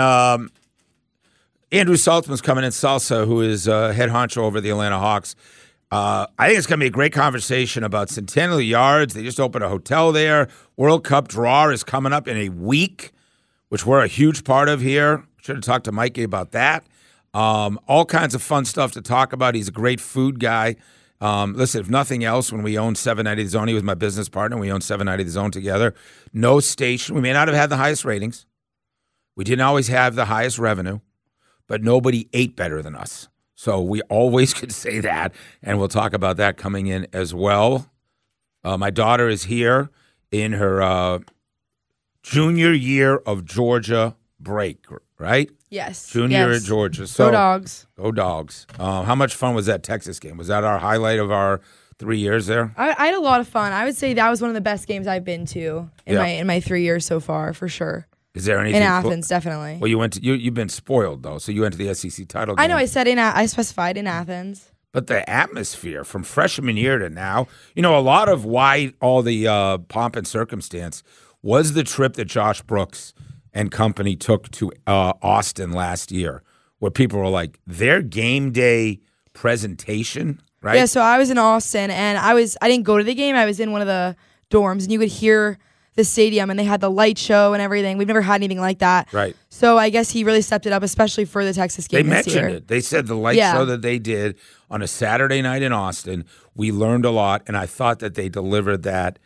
[SPEAKER 6] Andrew Saltzman's coming in, Salsa, who is head honcho over the Atlanta Hawks. I think it's going to be a great conversation about Centennial Yards. They just opened a hotel there. World Cup draw is coming up in a week, which we're a huge part of here. Should have talked to Mikey about that. All kinds of fun stuff to talk about. He's a great food guy. Listen, if nothing else, when we owned 790 The Zone, he was my business partner. We owned 790 The Zone together. No station. We may not have had the highest ratings. We didn't always have the highest revenue, but nobody ate better than us. So we always could say that, and we'll talk about that coming in as well. My daughter is here in her junior year of Georgia break, right?
[SPEAKER 12] Yes.
[SPEAKER 6] Junior at Georgia. So,
[SPEAKER 12] go Dogs.
[SPEAKER 6] Go Dogs. How much fun was that Texas game? Was that our highlight of our 3 years there?
[SPEAKER 12] I had a lot of fun. I would say that was one of the best games I've been to in my 3 years so far, for sure.
[SPEAKER 6] Is there anything
[SPEAKER 12] in Athens? Definitely.
[SPEAKER 6] Well, you've been spoiled though, so you went to the SEC title game.
[SPEAKER 12] I know. I specified in Athens.
[SPEAKER 6] But the atmosphere from freshman year to now, a lot of why all the pomp and circumstance was the trip that Josh Brooks and company took to Austin last year, where people were like, their game day presentation, right?
[SPEAKER 12] Yeah, so I was in Austin, and I didn't go to the game. I was in one of the dorms, and you could hear the stadium, and they had the light show and everything. We've never had anything like that.
[SPEAKER 6] Right.
[SPEAKER 12] So I guess he really stepped it up, especially for the Texas game this year.
[SPEAKER 6] They mentioned it. They said the light show that they did on a Saturday night in Austin, we learned a lot, and I thought that they delivered that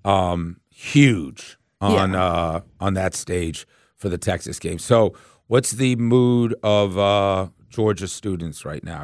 [SPEAKER 6] huge on that stage for the Texas game. So what's the mood of Georgia students right now?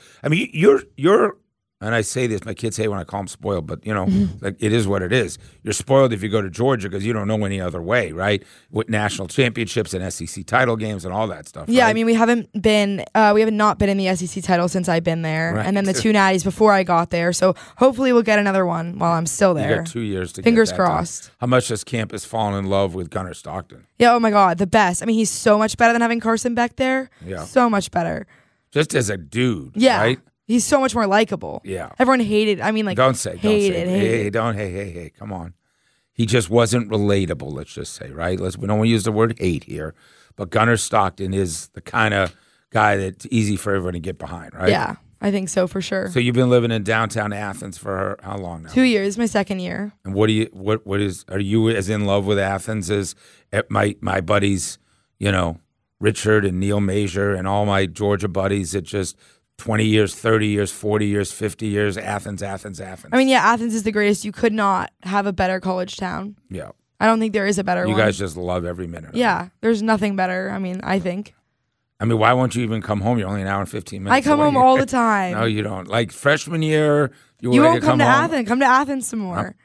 [SPEAKER 6] You're and I say this, my kids hate when I call them spoiled, but like it is what it is. You're spoiled if you go to Georgia because you don't know any other way, right? With national championships and SEC title games and all that stuff.
[SPEAKER 12] Yeah,
[SPEAKER 6] right?
[SPEAKER 12] I mean we haven't not been in the SEC title since I've been there,
[SPEAKER 6] right.
[SPEAKER 12] And then the 2 natties before I got there. So hopefully we'll get another one while I'm still there.
[SPEAKER 6] You got 2 years to
[SPEAKER 12] Fingers
[SPEAKER 6] get that
[SPEAKER 12] crossed.
[SPEAKER 6] Time. How much has campus fallen in love with Gunnar Stockton?
[SPEAKER 12] Yeah, oh my God, the best. I mean, he's so much better than having Carson Beck there.
[SPEAKER 6] Yeah,
[SPEAKER 12] so much better.
[SPEAKER 6] Just as a dude,
[SPEAKER 12] yeah.
[SPEAKER 6] Right?
[SPEAKER 12] He's so much more likable.
[SPEAKER 6] Yeah.
[SPEAKER 12] Everyone hated. I mean, like,
[SPEAKER 6] don't say.
[SPEAKER 12] Hey,
[SPEAKER 6] come on. He just wasn't relatable, let's just say, right? We don't want to use the word hate here, but Gunnar Stockton is the kind of guy that's easy for everyone to get behind, right?
[SPEAKER 12] Yeah, I think so for sure.
[SPEAKER 6] So you've been living in downtown Athens for how long now?
[SPEAKER 12] 2 years, my second year.
[SPEAKER 6] And are you as in love with Athens as my buddies, Richard and Neil Major and all my Georgia buddies that just 20 years, 30 years, 40 years, 50 years, Athens.
[SPEAKER 12] I mean, yeah, Athens is the greatest. You could not have a better college town.
[SPEAKER 6] Yeah.
[SPEAKER 12] I don't think there is a better one.
[SPEAKER 6] You guys just love every minute.
[SPEAKER 12] Yeah, there's nothing better, I think.
[SPEAKER 6] Why won't you even come home? You're only an hour and 15 minutes
[SPEAKER 12] I come home all the time.
[SPEAKER 6] No, you don't. Like freshman year,
[SPEAKER 12] you won't come to Athens. Come to Athens some more.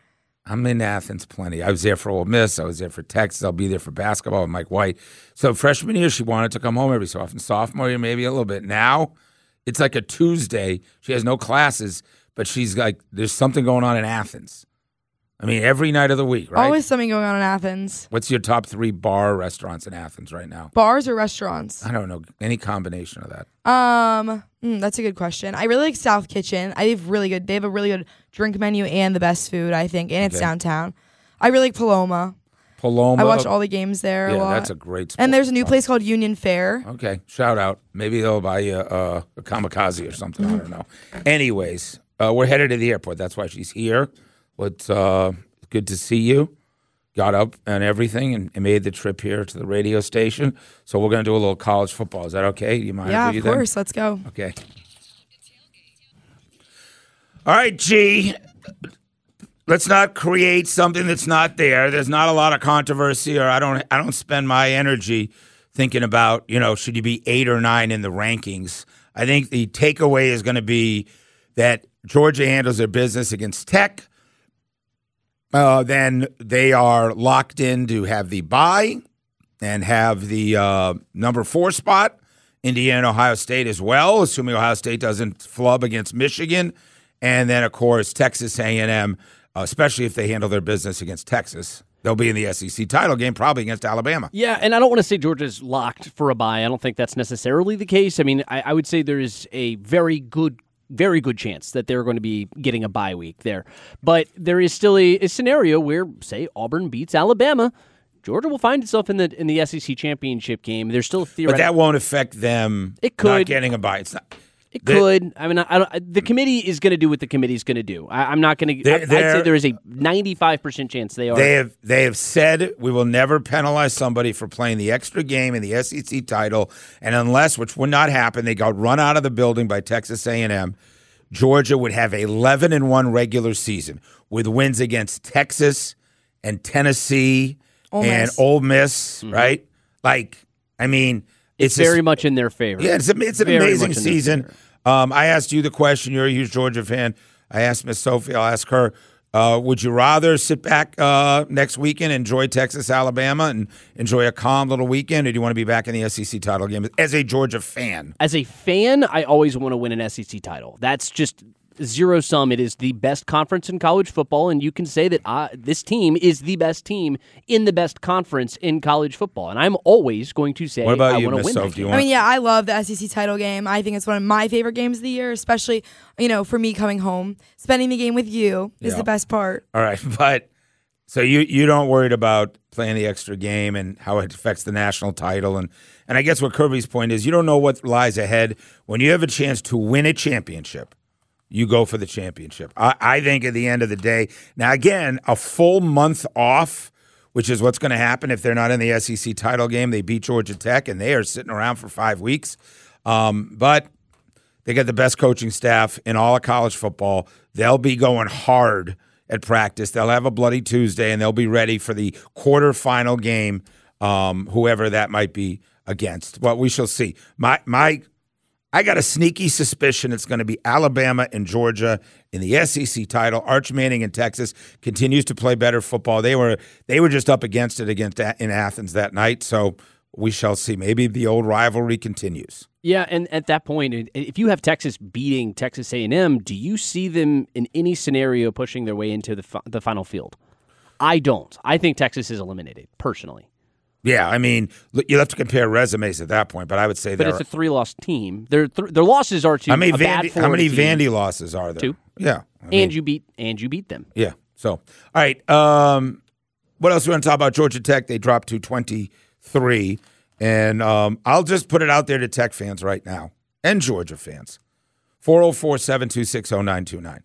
[SPEAKER 6] I'm in Athens plenty. I was there for Ole Miss. I was there for Texas. I'll be there for basketball with Mike White. So freshman year, she wanted to come home every so often. Sophomore year, maybe a little bit. Now, it's like a Tuesday. She has no classes, but she's like, there's something going on in Athens. I mean, every night of the week, right?
[SPEAKER 12] Always something going on in Athens.
[SPEAKER 6] What's your top 3 bar restaurants in Athens right now?
[SPEAKER 12] Bars or restaurants?
[SPEAKER 6] I don't know. Any combination of that.
[SPEAKER 12] That's a good question. I really like South Kitchen. They have a really good drink menu and the best food, I think, and it's downtown. I really like Paloma. I watch all the games there a lot.
[SPEAKER 6] Yeah, that's a great spot.
[SPEAKER 12] And there's a new place called Union Fair.
[SPEAKER 6] Okay, shout out. Maybe they'll buy you a kamikaze or something. I don't know. Anyways, we're headed to the airport. That's why she's here. It's good to see you. Got up and everything and made the trip here to the radio station. So we're going to do a little college football. Is that okay? Do you mind?
[SPEAKER 12] Yeah,
[SPEAKER 6] if we
[SPEAKER 12] of
[SPEAKER 6] do that?
[SPEAKER 12] course. Let's go.
[SPEAKER 6] Okay. All right, G. Let's not create something that's not there. There's not a lot of controversy, or I don't spend my energy thinking about, should you be 8 or 9 in the rankings. I think the takeaway is going to be that Georgia handles their business against Tech. Then they are locked in to have the bye and have the number 4 spot. Indiana and Ohio State as well, assuming Ohio State doesn't flub against Michigan. And then, of course, Texas A&M, especially if they handle their business against Texas. They'll be in the SEC title game, probably against Alabama.
[SPEAKER 7] Yeah, and I don't want to say Georgia's locked for a bye. I don't think that's necessarily the case. I mean, I would say there is a very good chance that they're going to be getting a bye week there. But there is still a scenario where, say, Auburn beats Alabama, Georgia will find itself in the SEC championship game. There's still a theoretical.
[SPEAKER 6] But that won't affect them not getting a bye. It's not.
[SPEAKER 7] It could. I mean, the committee is going to do what the committee's going to do. I'm not going to. I'd say there is a 95% chance they are.
[SPEAKER 6] They have said we will never penalize somebody for playing the extra game in the SEC title, and unless, which would not happen, they got run out of the building by Texas A&M. Georgia would have 11-1 regular season with wins against Texas and Tennessee and Ole Miss. Right?
[SPEAKER 7] It's very much in their favor.
[SPEAKER 6] Yeah, it's an amazing season. I asked you the question. You're a huge Georgia fan. I asked Miss Sophie. I'll ask her. Would you rather sit back next weekend, enjoy Texas, Alabama, and enjoy a calm little weekend, or do you want to be back in the SEC title game as a Georgia fan?
[SPEAKER 7] As a fan, I always want to win an SEC title. That's just zero sum. It is the best conference in college football, and you can say that this team is the best team in the best conference in college football. And I'm always going to say,
[SPEAKER 6] what about
[SPEAKER 7] I want to win that game.
[SPEAKER 12] I love the SEC title game. I think it's one of my favorite games of the year, especially, for me coming home. Spending the game with you is the best part.
[SPEAKER 6] All right, but so you don't worried about playing the extra game and how it affects the national title. And I guess what Kirby's point is, you don't know what lies ahead. When you have a chance to win a championship, you go for the championship. I think at the end of the day, now again, a full month off, which is what's going to happen if they're not in the SEC title game. They beat Georgia Tech, and they are sitting around for 5 weeks. But they got the best coaching staff in all of college football. They'll be going hard at practice. They'll have a bloody Tuesday, and they'll be ready for the quarterfinal game, whoever that might be against. Well, we shall see. I got a sneaky suspicion it's going to be Alabama and Georgia in the SEC title. Arch Manning in Texas continues to play better football. They were just up against it in Athens that night, so we shall see. Maybe the old rivalry continues.
[SPEAKER 7] Yeah, and at that point, if you have Texas beating Texas A&M, do you see them in any scenario pushing their way into the final field? I don't. I think Texas is eliminated, personally.
[SPEAKER 6] Yeah, I mean, you'll have to compare resumes at that point, but I would say
[SPEAKER 7] but it's a 3-loss team. Their losses are to
[SPEAKER 6] how many
[SPEAKER 7] Vandy
[SPEAKER 6] losses are there?
[SPEAKER 7] 2.
[SPEAKER 6] Yeah,
[SPEAKER 7] and you beat them.
[SPEAKER 6] Yeah. So, all right. What else do we want to talk about? Georgia Tech, they dropped to 23, and I'll just put it out there to Tech fans right now and Georgia fans. 404-726-0929.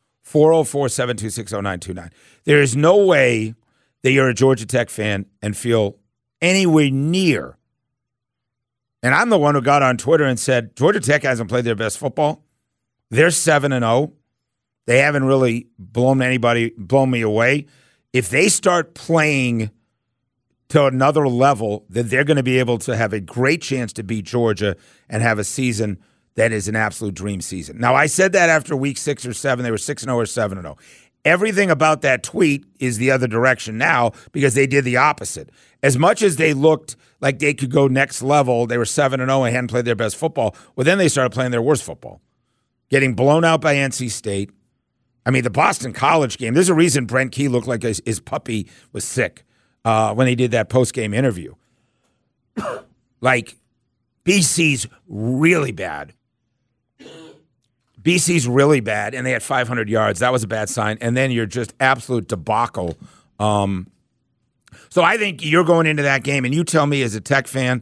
[SPEAKER 6] 404-726-0929. There is no way that you're a Georgia Tech fan and feel anywhere near. And I'm the one who got on Twitter and said, Georgia Tech hasn't played their best football. They're 7-0. They haven't really blown me away. If they start playing to another level, then they're going to be able to have a great chance to beat Georgia and have a season that is an absolute dream season. Now, I said that after week 6 or 7, they were 6-0 or 7-0. everything about that tweet is the other direction now because they did the opposite. As much as they looked like they could go next level, they were 7-0 and hadn't played their best football. Well, then they started playing their worst football, getting blown out by NC State. I mean, the Boston College game, there's a reason Brent Key looked like his puppy was sick when he did that post-game interview. Like, BC's really bad. BC's really bad, and they had 500 yards. That was a bad sign. And then you're just absolute debacle. So I think you're going into that game, and you tell me as a Tech fan,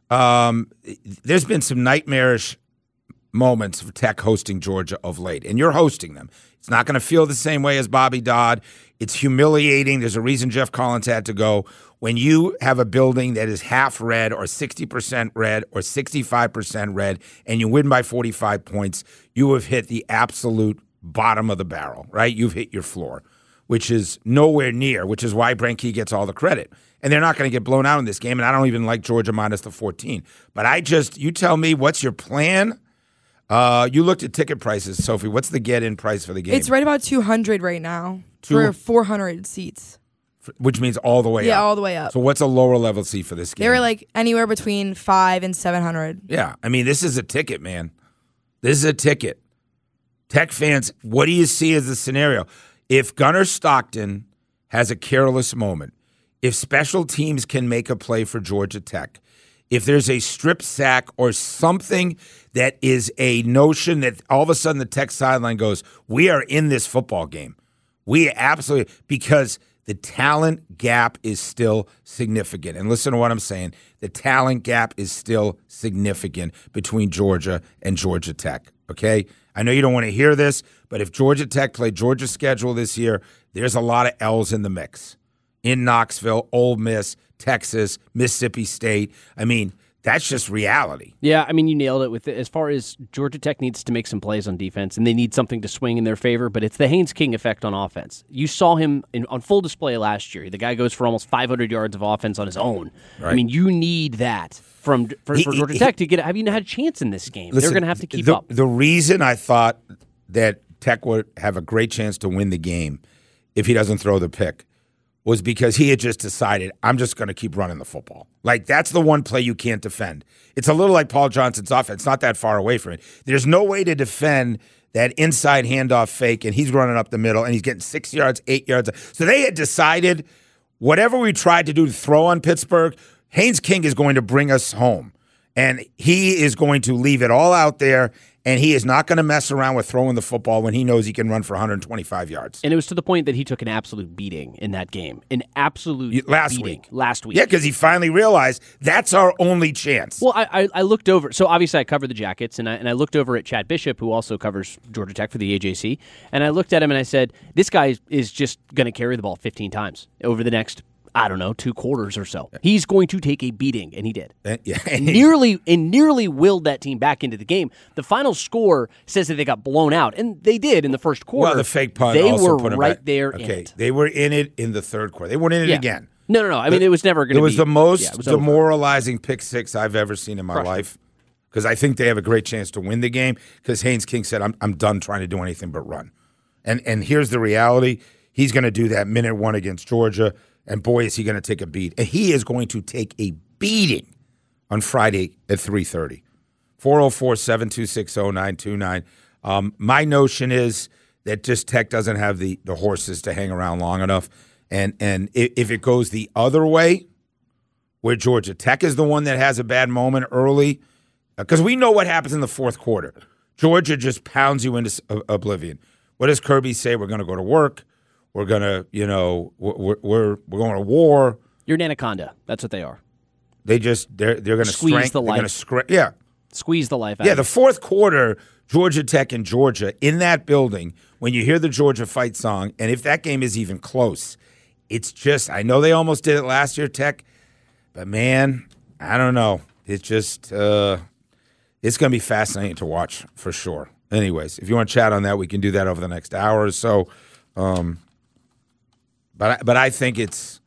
[SPEAKER 6] there's been some nightmarish moments of Tech hosting Georgia of late, and you're hosting them. It's not going to feel the same way as Bobby Dodd. It's humiliating. There's a reason Jeff Collins had to go. When you have a building that is half red or 60% red or 65% red and you win by 45 points, you have hit the absolute bottom of the barrel, right? You've hit your floor, which is nowhere near, which is why Brent Key gets all the credit. And they're not going to get blown out in this game, and I don't even like Georgia minus the 14. But you tell me, what's your plan? You looked at ticket prices, Sophie. What's the get-in price for the game?
[SPEAKER 12] It's right about 200 right now for 400 seats.
[SPEAKER 6] Which means all the way up.
[SPEAKER 12] Yeah, all the way up.
[SPEAKER 6] So what's a lower level seat for this game?
[SPEAKER 12] They were like anywhere between 500 and 700.
[SPEAKER 6] Yeah, I mean, this is a ticket, man. This is a ticket. Tech fans, what do you see as the scenario? If Gunnar Stockton has a careless moment, if special teams can make a play for Georgia Tech, if there's a strip sack or something that is a notion that all of a sudden the Tech sideline goes, we are in this football game. We absolutely, because the talent gap is still significant. And listen to what I'm saying. The talent gap is still significant between Georgia and Georgia Tech, okay? I know you don't want to hear this, but if Georgia Tech played Georgia's schedule this year, there's a lot of L's in the mix. In Knoxville, Ole Miss, Texas, Mississippi State. I mean, that's just reality.
[SPEAKER 7] Yeah, I mean, you nailed it. As far as Georgia Tech needs to make some plays on defense, and they need something to swing in their favor, but it's the Haynes King effect on offense. You saw him on full display last year. The guy goes for almost 500 yards of offense on his own. Right. I mean, you need that for Georgia Tech to get. Have you had a chance in this game? Listen, they're going to have to keep up.
[SPEAKER 6] The reason I thought that Tech would have a great chance to win the game if he doesn't throw the pick was because he had just decided, I'm just going to keep running the football. Like, that's the one play you can't defend. It's a little like Paul Johnson's offense, not that far away from it. There's no way to defend that inside handoff fake, and he's running up the middle, and he's getting 6 yards, 8 yards. So they had decided, whatever we tried to do to throw on Pittsburgh, Haynes King is going to bring us home. And he is going to leave it all out there, and he is not going to mess around with throwing the football when he knows he can run for 125 yards.
[SPEAKER 7] And it was to the point that he took an absolute beating in that game. An absolute beating. Last week.
[SPEAKER 6] Yeah, because he finally realized that's our only chance.
[SPEAKER 7] Well, I looked over. So obviously I cover the Jackets, and I looked over at Chad Bishop, who also covers Georgia Tech for the AJC, and I looked at him and I said, this guy is just going to carry the ball 15 times over the next 2 quarters or so. He's going to take a beating, and he did. Nearly willed that team back into the game. The final score says that they got blown out, and they did in the first quarter.
[SPEAKER 6] Well, the fake punt
[SPEAKER 7] they
[SPEAKER 6] also
[SPEAKER 7] were
[SPEAKER 6] put them
[SPEAKER 7] right
[SPEAKER 6] back.
[SPEAKER 7] there
[SPEAKER 6] Okay,
[SPEAKER 7] in it.
[SPEAKER 6] they were in it in the third quarter. They weren't in it again.
[SPEAKER 7] No. I mean, it was never going to be.
[SPEAKER 6] It was the most
[SPEAKER 7] it was
[SPEAKER 6] demoralizing pick six I've ever seen in my life, because I think they have a great chance to win the game, because Haynes King said, I'm done trying to do anything but run. And here's the reality. He's going to do that minute one against Georgia. And boy, is he going to take a beat. And he is going to take a beating on Friday at 3:30. 404-726-0929. My notion is that just Tech doesn't have the horses to hang around long enough. And if it goes the other way, where Georgia Tech is the one that has a bad moment early, because we know what happens in the fourth quarter. Georgia just pounds you into oblivion. What does Kirby say? We're going to go to work. We're gonna, we're going to war.
[SPEAKER 7] You're an anaconda. That's what they are.
[SPEAKER 6] They're gonna
[SPEAKER 7] squeeze the life. Squeeze the life out.
[SPEAKER 6] Yeah, the fourth quarter, Georgia Tech and Georgia in that building. When you hear the Georgia Fight song, and if that game is even close, it's just. I know they almost did it last year, Tech, but man, I don't know. It's just it's gonna be fascinating to watch for sure. Anyways, if you want to chat on that, we can do that over the next hour or so. But I think it's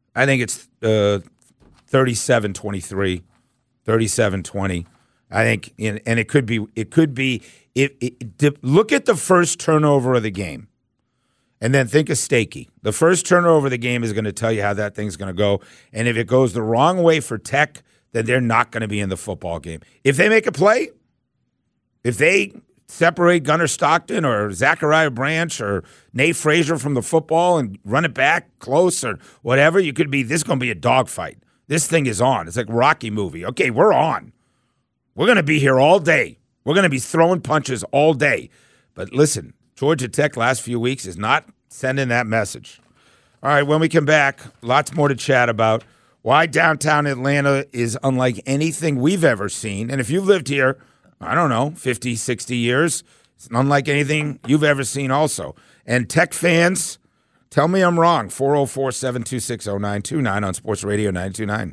[SPEAKER 6] 37-23, 37-20. I think, and it could be. Look at the first turnover of the game. And then think of Stakey. The first turnover of the game is going to tell you how that thing's going to go. And if it goes the wrong way for Tech, then they're not going to be in the football game. If they make a play, if they separate Gunnar Stockton or Zachariah Branch or Nate Frazier from the football and run it back close or whatever, this is going to be a dogfight. This thing is on. It's like a Rocky movie. Okay, we're on. We're going to be here all day. We're going to be throwing punches all day. But listen, Georgia Tech last few weeks is not sending that message. All right, when we come back, lots more to chat about. Why downtown Atlanta is unlike anything we've ever seen. And if you've lived here, I don't know, 50, 60 years, it's unlike anything you've ever seen also. And Tech fans, tell me I'm wrong. 404-726-0929 on Sports Radio 929.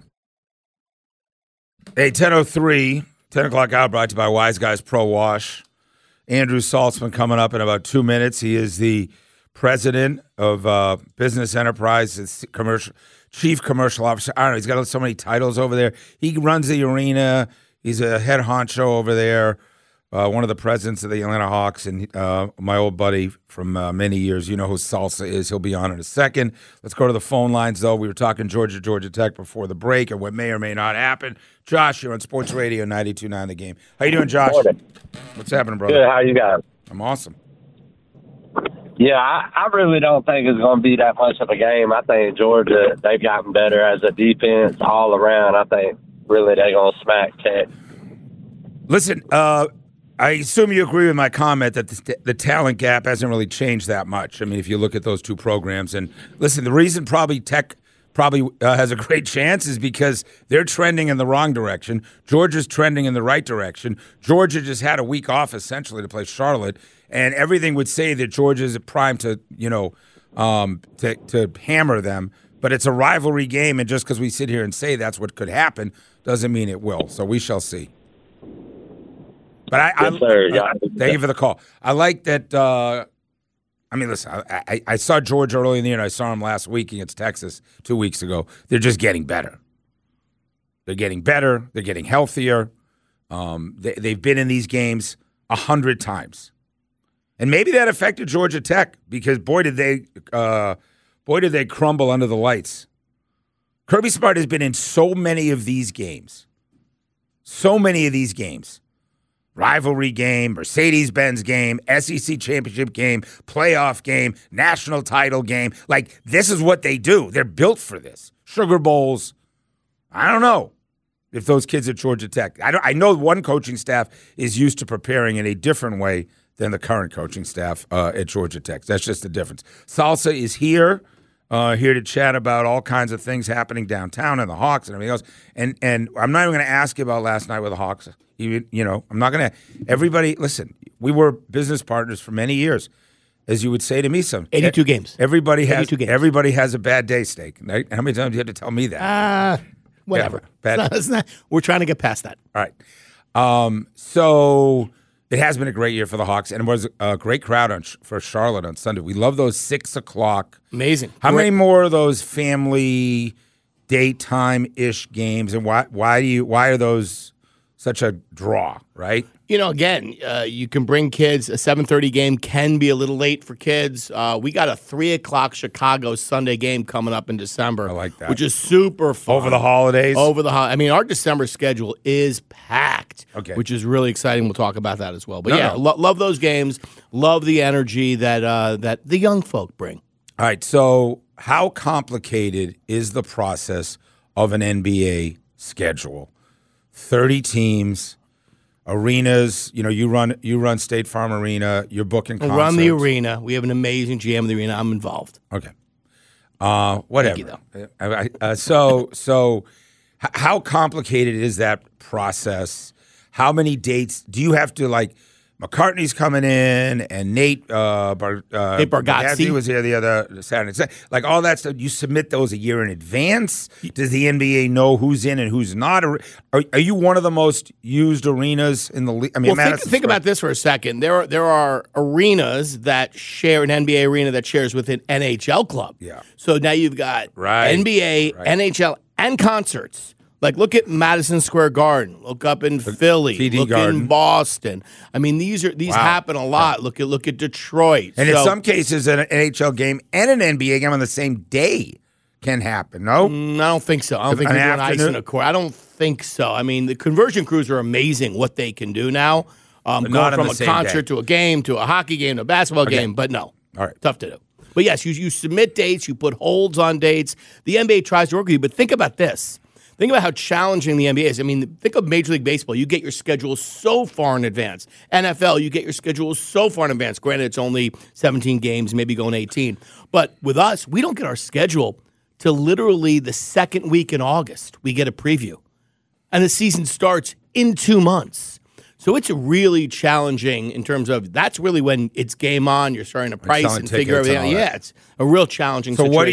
[SPEAKER 6] Hey, 10:03, 10 o'clock out, brought to you by Wise Guys Pro Wash. Andrew Saltzman coming up in about 2 minutes. He is the president of Business Enterprise, chief commercial officer. I don't know. He's got so many titles over there. He runs the arena. He's a head honcho over there, one of the presidents of the Atlanta Hawks, and my old buddy from many years. You know who Salsa is. He'll be on in a second. Let's go to the phone lines, though. We were talking Georgia Tech before the break and what may or may not happen. Josh, you're on Sports Radio 92.9 The Game. How you doing, Josh?
[SPEAKER 13] Morning.
[SPEAKER 6] What's happening, brother?
[SPEAKER 13] Good. How you guys?
[SPEAKER 6] I'm awesome.
[SPEAKER 13] Yeah, I really don't think it's going to be that much of a game. I think Georgia, they've gotten better as a defense all around. I think really they're going to smack Tech.
[SPEAKER 6] Listen, I assume you agree with my comment that the talent gap hasn't really changed that much. I mean, if you look at those two programs. And listen, the reason probably Tech has a great chance is because they're trending in the wrong direction. Georgia's trending in the right direction. Georgia just had a week off, essentially, to play Charlotte. And everything would say that Georgia's primed to, to hammer them. But it's a rivalry game, and just because we sit here and say that's what could happen doesn't mean it will. So we shall see. But thank you for the call. I like that. Listen, I saw Georgia early in the year, and I saw him last week against Texas 2 weeks ago. They're just getting better. They're getting better. They're getting healthier. They've been in these games 100 times. And maybe that affected Georgia Tech because boy did they crumble under the lights. Kirby Smart has been in so many of these games. Rivalry game, Mercedes-Benz game, SEC championship game, playoff game, national title game. Like, this is what they do. They're built for this. Sugar Bowls. I don't know if those kids at Georgia Tech. I know one coaching staff is used to preparing in a different way than the current coaching staff at Georgia Tech. That's just the difference. Salsa is here to chat about all kinds of things happening downtown and the Hawks and everything else. And I'm not even going to ask you about last night with the Hawks. I'm not going to. Everybody, listen, we were business partners for many years. As you would say to me,
[SPEAKER 14] 82 games.
[SPEAKER 6] Everybody has a bad day, Steak. Right? How many times do you have to tell me that?
[SPEAKER 14] Whatever.
[SPEAKER 6] Yeah,
[SPEAKER 14] it's not, we're trying to get past that.
[SPEAKER 6] All right. So it has been a great year for the Hawks, and it was a great crowd for Charlotte on Sunday. We love those 6 o'clock.
[SPEAKER 14] Amazing.
[SPEAKER 6] How many more of those family daytime-ish games, and why are those such a draw, right?
[SPEAKER 14] Again, you can bring kids. A 7:30 game can be a little late for kids. We got a 3 o'clock Chicago Sunday game coming up in December.
[SPEAKER 6] I like that.
[SPEAKER 14] Which is super fun.
[SPEAKER 6] Over the holidays?
[SPEAKER 14] Our December schedule is packed, which is really exciting. We'll talk about that as well. But love those games. Love the energy that the young folk bring.
[SPEAKER 6] All right, so how complicated is the process of an NBA schedule? 30 teams, arenas. You run State Farm Arena. You're booking concerts.
[SPEAKER 14] Run the arena. We have an amazing GM of the arena. I'm involved.
[SPEAKER 6] Okay. Whatever. Thank you, though. So how complicated is that process? How many dates do you have to McCartney's coming in, and Nate Bargatze was here the other Saturday. Like all that stuff, you submit those a year in advance. Does the NBA know who's in and who's not? Are you one of the most used arenas in the league? I mean,
[SPEAKER 14] think about this for a second. There are arenas that share an NBA arena that shares with an NHL club.
[SPEAKER 6] Yeah.
[SPEAKER 14] So now you've got NBA, NHL, and concerts. Like, look at Madison Square Garden. Look up in Philly.
[SPEAKER 6] TD
[SPEAKER 14] look
[SPEAKER 6] Garden.
[SPEAKER 14] in Boston. I mean, these happen a lot.
[SPEAKER 6] Yeah.
[SPEAKER 14] Look at Detroit.
[SPEAKER 6] And in some cases, an NHL game and an NBA game on the same day can happen. No,
[SPEAKER 14] I don't think so. I don't think they're doing ice in a court. I don't think so. I mean, the conversion crews are amazing. What they can do now, going from a concert to a game to a hockey game to a basketball game. But no,
[SPEAKER 6] all right,
[SPEAKER 14] tough to do. But yes, you submit dates, you put holds on dates. The NBA tries to work with you, but think about this. Think about how challenging the NBA is. I mean, think of Major League Baseball. You get your schedule so far in advance. NFL, you get your schedule so far in advance. Granted, it's only 17 games, maybe going 18. But with us, we don't get our schedule till literally the second week in August. We get a preview. And the season starts in 2 months. So it's really challenging in terms of that's really when it's game on. You're starting to price and figure everything out. Yeah, it's a real challenging situation.
[SPEAKER 6] So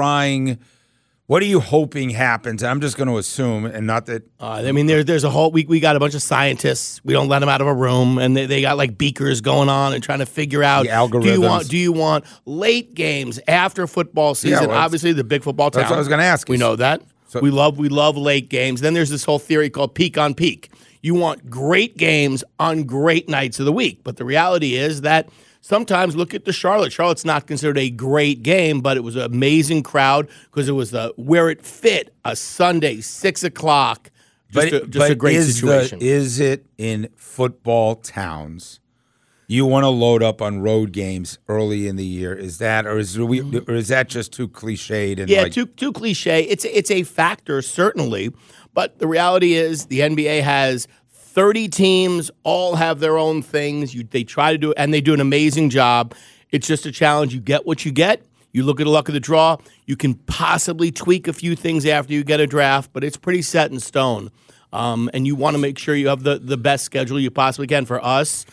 [SPEAKER 6] what are you hoping happens? I'm just going to assume, and not that.
[SPEAKER 14] I mean, there's a whole week. We got a bunch of scientists. We don't let them out of a room, and they got like beakers going on and trying to figure out
[SPEAKER 6] the algorithms.
[SPEAKER 14] Do you want late games after football season?
[SPEAKER 6] Yeah,
[SPEAKER 14] obviously, the big football town.
[SPEAKER 6] That's what I was going to ask.
[SPEAKER 14] We know that. So, we love late games. Then there's this whole theory called peak on peak. You want great games on great nights of the week, but the reality is that. Sometimes look at the Charlotte. Charlotte's not considered a great game, but it was an amazing crowd because it was where it fit, a Sunday, 6 o'clock. Just a great situation.
[SPEAKER 6] Is it in football towns? You want to load up on road games early in the year? Is that, or is that just too cliched? And
[SPEAKER 14] too cliche. It's a factor certainly, but the reality is the NBA has 30 teams, all have their own things. They try to do it, and they do an amazing job. It's just a challenge. You get what you get. You look at the luck of the draw. You can possibly tweak a few things after you get a draft, but it's pretty set in stone. And you want to make sure you have the best schedule you possibly can. For us,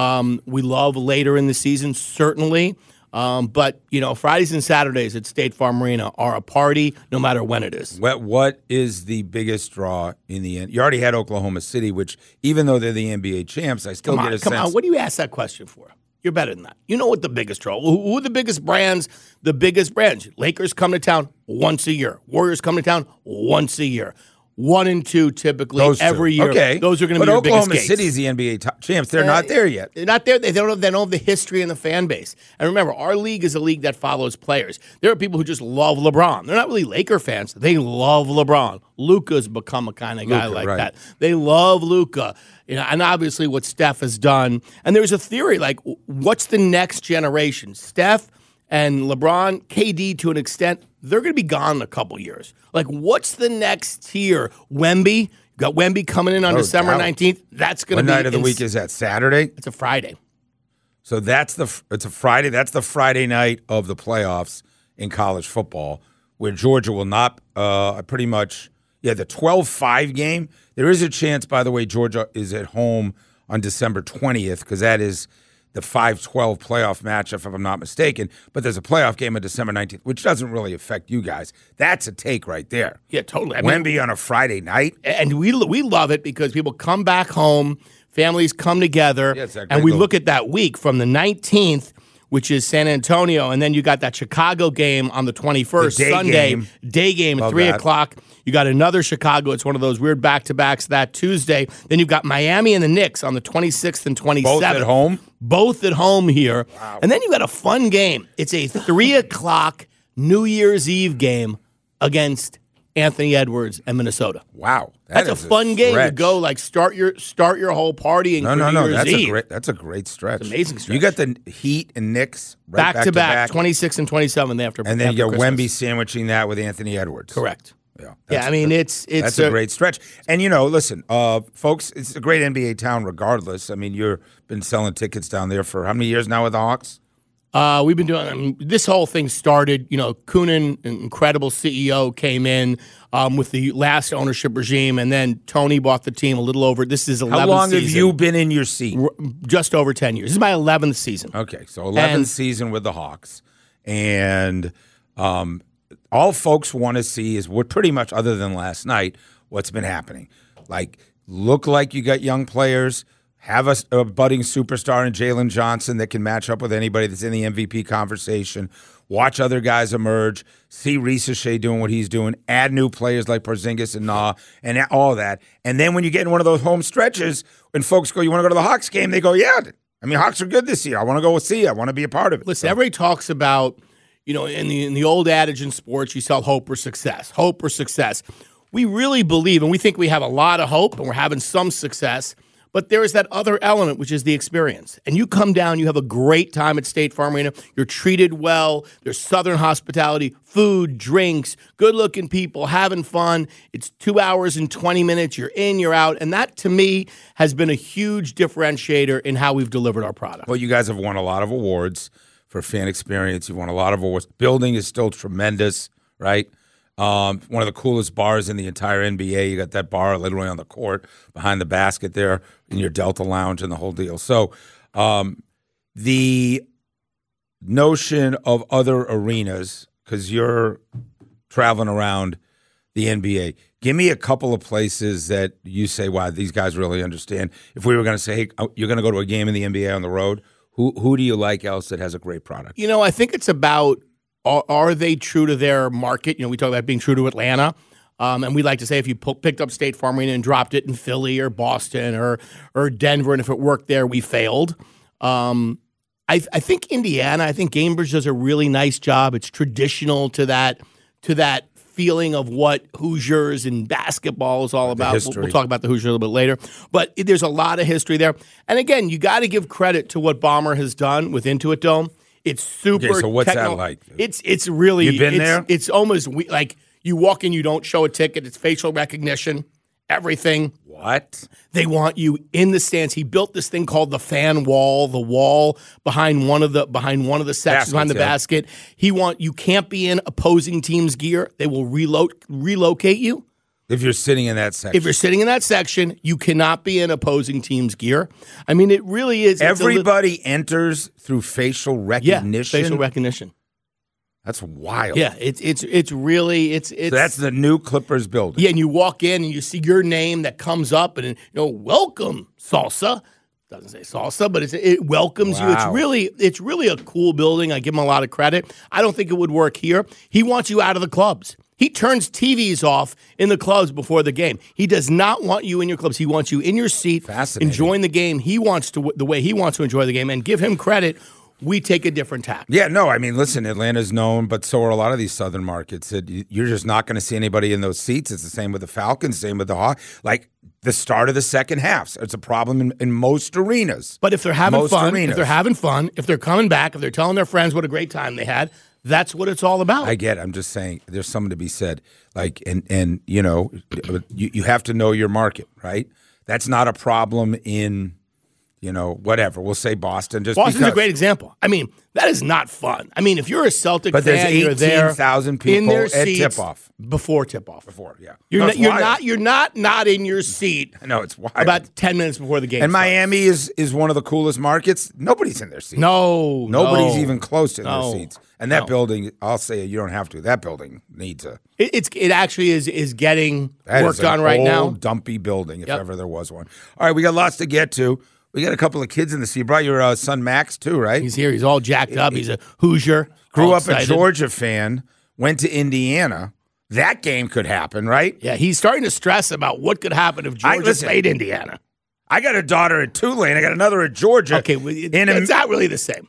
[SPEAKER 14] we love later in the season, certainly. But, Fridays and Saturdays at State Farm Arena are a party no matter when it is.
[SPEAKER 6] What is the biggest draw in the end? You already had Oklahoma City, which even though they're the NBA champs, I still get a sense.
[SPEAKER 14] Come on, what do you ask that question for? You're better than that. You know what the biggest draw? Who are the biggest brands? The biggest brands. Lakers come to town once a year. Warriors come to town once a year. 1 and 2 typically every year.
[SPEAKER 6] Okay.
[SPEAKER 14] Those are going to be your biggest gates.
[SPEAKER 6] But Oklahoma City's the NBA champs. They're not there yet.
[SPEAKER 14] They're not there. They don't have the history and the fan base. And remember, our league is a league that follows players. There are people who just love LeBron. They're not really Laker fans. They love LeBron. Luka's become a kind of guy like that. They love Luka. And obviously what Steph has done. And there's a theory, like, what's the next generation? Steph and LeBron, KD to an extent, they're going to be gone in a couple years. Like, what's the next tier? Wemby. You got Wemby coming in on December 19th. That's going to be.
[SPEAKER 6] What night of the week is that? Saturday?
[SPEAKER 14] It's a Friday.
[SPEAKER 6] So it's a Friday. That's the Friday night of the playoffs in college football, where Georgia will not pretty much, the 12-5 game. There is a chance, by the way, Georgia is at home on December 20th because that is the 5-12 playoff matchup, if I'm not mistaken. But there's a playoff game on December 19th, which doesn't really affect you guys. That's a take right there.
[SPEAKER 14] Yeah, totally.
[SPEAKER 6] Wemby on a Friday night.
[SPEAKER 14] And we love it because people come back home, families come together, and we look at that week from the 19th, which is San Antonio, and then you got that Chicago game on the 21st, day game at 3 o'clock. You got another Chicago. It's one of those weird back-to-backs that Tuesday. Then you've got Miami and the Knicks on the 26th and 27th.
[SPEAKER 6] Both at home?
[SPEAKER 14] Both at home here. Wow. And then you got a fun game. It's a 3 o'clock New Year's Eve game against Anthony Edwards and Minnesota.
[SPEAKER 6] Wow.
[SPEAKER 14] That's a fun game to go, like, start your whole partying for New Year's Eve.
[SPEAKER 6] That's a great stretch.
[SPEAKER 14] It's an amazing stretch.
[SPEAKER 6] You got the Heat and Knicks
[SPEAKER 14] back-to-back, 26 and 27 after
[SPEAKER 6] and then you got
[SPEAKER 14] Christmas.
[SPEAKER 6] Wemby sandwiching that with Anthony Edwards.
[SPEAKER 14] Correct.
[SPEAKER 6] Yeah,
[SPEAKER 14] I mean, it's
[SPEAKER 6] that's a great stretch. And, listen, folks, it's a great NBA town regardless. I mean, you've been selling tickets down there for how many years now with the Hawks?
[SPEAKER 14] We've been doing this whole thing started, Coonan, an incredible CEO, came in with the last ownership regime, and then Tony bought the team a little over. This is 11th season.
[SPEAKER 6] How long have you been in your seat?
[SPEAKER 14] Just over 10 years. This is my 11th season.
[SPEAKER 6] Okay, so 11th season with the Hawks. And all folks want to see is what pretty much, other than last night, what's been happening. Like, look like you got young players, have a budding superstar in Jalen Johnson that can match up with anybody that's in the MVP conversation. Watch other guys emerge. See Risacher doing what he's doing. Add new players like Porzingis and Na and all that. And then when you get in one of those home stretches and folks go, you want to go to the Hawks game? They go, yeah. I mean, Hawks are good this year. I want to go see. I want to be a part of it.
[SPEAKER 14] Listen, everybody talks about, in the old adage in sports, you sell hope or success. Hope or success. We really believe, and we think we have a lot of hope, and we're having some success. But there is that other element, which is the experience. And you come down, you have a great time at State Farm Arena. You're treated well. There's Southern hospitality, food, drinks, good-looking people, having fun. It's 2 hours and 20 minutes. You're in, you're out. And that, to me, has been a huge differentiator in how we've delivered our product.
[SPEAKER 6] Well, you guys have won a lot of awards for fan experience. You've won a lot of awards. Building is still tremendous, right? One of the coolest bars in the entire NBA. You got that bar literally on the court behind the basket there in your Delta Lounge and the whole deal. So the notion of other arenas, because you're traveling around the NBA, give me a couple of places that you say, wow, these guys really understand. If we were going to say, hey, you're going to go to a game in the NBA on the road, who do you like else that has a great product?
[SPEAKER 14] I think it's about, are they true to their market? We talk about being true to Atlanta. And we like to say if you picked up State Farm Arena and dropped it in Philly or Boston or Denver, and if it worked there, we failed. I think Indiana, I think Gainbridge does a really nice job. It's traditional to that feeling of what Hoosiers and basketball is all about. We'll talk about the Hoosiers a little bit later. But there's a lot of history there. And again, you got to give credit to what Bomber has done with Intuit Dome. It's super.
[SPEAKER 6] Okay, so what's that like?
[SPEAKER 14] It's really.
[SPEAKER 6] You've been there?
[SPEAKER 14] It's almost like you walk in, you don't show a ticket. It's facial recognition, everything.
[SPEAKER 6] What?
[SPEAKER 14] They want you in the stands. He built this thing called the fan wall, the wall behind one of the sections behind the basket. You can't be in opposing team's gear. They will relocate you.
[SPEAKER 6] If you're sitting in that section.
[SPEAKER 14] If you're sitting in that section, you cannot be in opposing team's gear. I mean, it really is.
[SPEAKER 6] Everybody enters through facial recognition?
[SPEAKER 14] Yeah, facial recognition.
[SPEAKER 6] That's wild.
[SPEAKER 14] Yeah, it's really.
[SPEAKER 6] So that's the new Clippers building.
[SPEAKER 14] Yeah, and you walk in and you see your name that comes up and, welcome, Salsa. Doesn't say salsa, but it welcomes you. It's really a cool building. I give him a lot of credit. I don't think it would work here. He wants you out of the clubs. He turns TVs off in the clubs before the game. He does not want you in your clubs. He wants you in your seat, enjoying the game. He wants to the way he wants to enjoy the game. And give him credit. We take a different tack.
[SPEAKER 6] Yeah, no, I mean, listen, Atlanta's known, but so are a lot of these southern markets. You're just not going to see anybody in those seats. It's the same with the Falcons, same with the Hawks. Like the start of the second half. It's a problem in most arenas.
[SPEAKER 14] But if they're having fun, if they're coming back, if they're telling their friends what a great time they had, that's what it's all about.
[SPEAKER 6] I get it. I'm just saying there's something to be said. Like, and you have to know your market, right? That's not a problem in, whatever. We'll say Boston.
[SPEAKER 14] Boston's a great example. I mean, that is not fun. I mean, if you're a Celtic
[SPEAKER 6] fan,
[SPEAKER 14] you're there.
[SPEAKER 6] 18,000 people
[SPEAKER 14] in their
[SPEAKER 6] at
[SPEAKER 14] seats
[SPEAKER 6] tip-off.
[SPEAKER 14] Before tip-off.
[SPEAKER 6] Yeah.
[SPEAKER 14] You're not in your seat.
[SPEAKER 6] I know, it's wild.
[SPEAKER 14] About 10 minutes before the game
[SPEAKER 6] And
[SPEAKER 14] starts.
[SPEAKER 6] Miami is one of the coolest markets. Nobody's in their seats.
[SPEAKER 14] Nobody's
[SPEAKER 6] even close to their seats. And that building, I'll say you don't have to. That building needs a.
[SPEAKER 14] It actually is getting worked on right now.
[SPEAKER 6] Dumpy building, if ever there was one. All right, we got lots to get to. We got a couple of kids in the seat. You brought your son Max too, right?
[SPEAKER 14] He's here. He's all jacked up. He's a Hoosier.
[SPEAKER 6] Grew up a Georgia fan. Went to Indiana. That game could happen, right?
[SPEAKER 14] Yeah, he's starting to stress about what could happen if Georgia played Indiana.
[SPEAKER 6] I got a daughter at Tulane. I got another at Georgia.
[SPEAKER 14] Okay, it's not really the same.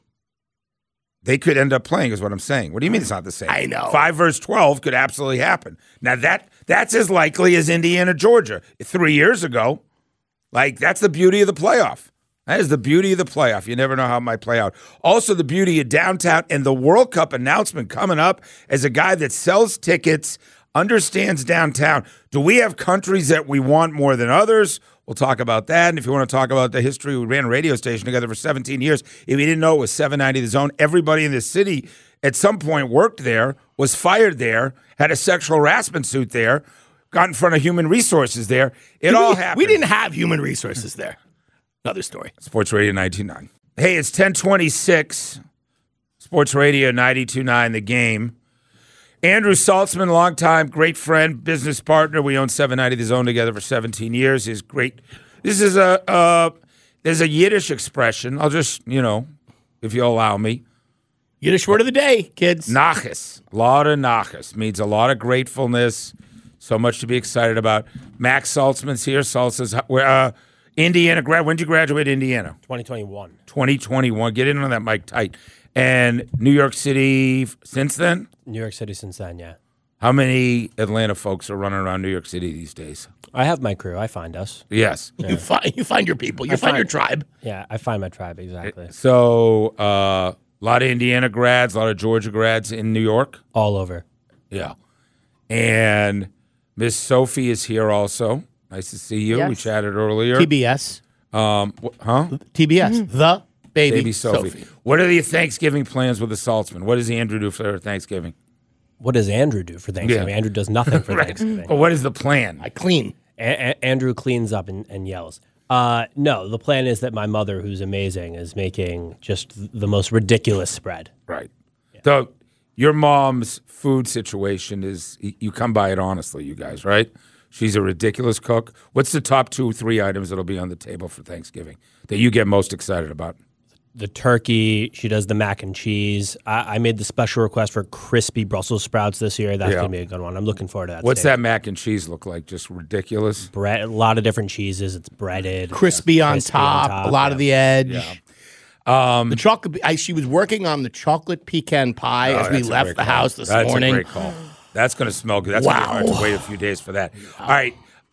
[SPEAKER 6] They could end up playing, is what I'm saying. What do you mean it's not the same?
[SPEAKER 14] I know.
[SPEAKER 6] 5 versus 12 could absolutely happen. Now, that's as likely as Indiana, Georgia 3 years ago. Like, that's the beauty of the playoff. That is the beauty of the playoff. You never know how it might play out. Also, the beauty of downtown and the World Cup announcement coming up as a guy that sells tickets, understands downtown. Do we have countries that we want more than others? We'll talk about that. And if you want to talk about the history, we ran a radio station together for 17 years. If you didn't know, it was 790 The Zone. Everybody in this city at some point worked there, was fired there, had a sexual harassment suit there, got in front of human resources there. It all happened.
[SPEAKER 14] We didn't have human resources there. Another story.
[SPEAKER 6] Sports Radio 92.9. Hey, it's 10:26. Sports Radio 92.9, The Game. Andrew Saltzman, longtime great friend, business partner. We own 790 The Zone together for 17 years. He's great. This is There's a Yiddish expression. I'll just, if you'll allow me.
[SPEAKER 14] Yiddish word of the day, kids.
[SPEAKER 6] Nachas. A lot of nachas. Means a lot of gratefulness. So much to be excited about. Max Saltzman's here. Saltz's Indiana grad. When did you graduate Indiana?
[SPEAKER 15] 2021.
[SPEAKER 6] 2021. Get in on that mic tight. And New York City since then?
[SPEAKER 15] New York City since then, yeah.
[SPEAKER 6] How many Atlanta folks are running around New York City these days?
[SPEAKER 15] I have my crew. I find us.
[SPEAKER 6] Yes.
[SPEAKER 14] Yeah. You find your people. You find your tribe.
[SPEAKER 15] Yeah, I find my tribe, exactly.
[SPEAKER 6] So a lot of Indiana grads, a lot of Georgia grads in New York?
[SPEAKER 15] All over.
[SPEAKER 6] Yeah. And Miss Sophie is here also. Nice to see you.
[SPEAKER 12] Yes.
[SPEAKER 6] We chatted earlier.
[SPEAKER 14] TBS. TBS. The baby Sophie.
[SPEAKER 6] What are the Thanksgiving plans with the Saltzman? What does Andrew do for Thanksgiving?
[SPEAKER 15] What does Andrew do for Thanksgiving?
[SPEAKER 6] Yeah.
[SPEAKER 15] Andrew does nothing for
[SPEAKER 6] Right.
[SPEAKER 15] Thanksgiving.
[SPEAKER 6] But what is the plan?
[SPEAKER 14] I clean.
[SPEAKER 15] Andrew cleans up and yells. No, the plan is that my mother, who's amazing, is making just the most ridiculous spread.
[SPEAKER 6] Right. Yeah. So your mom's food situation is, you come by it honestly, you guys, right? She's a ridiculous cook. What's the top 2-3 items that'll be on the table for Thanksgiving that you get most excited about?
[SPEAKER 15] The turkey. She does the mac and cheese. I made the special request for crispy Brussels sprouts this year. That's going to be a good one. I'm looking forward to that.
[SPEAKER 6] What's that mac and cheese look like? Just ridiculous?
[SPEAKER 15] Bread, a lot of different cheeses. It's breaded.
[SPEAKER 14] Crispy on top, a lot of the edge.
[SPEAKER 6] Yeah.
[SPEAKER 14] The chocolate. She was working on the chocolate pecan pie as we left the house this morning.
[SPEAKER 6] That's a great call. That's going to smell good. That's
[SPEAKER 14] Wow.
[SPEAKER 6] going to be hard to wait a few days for that. All right.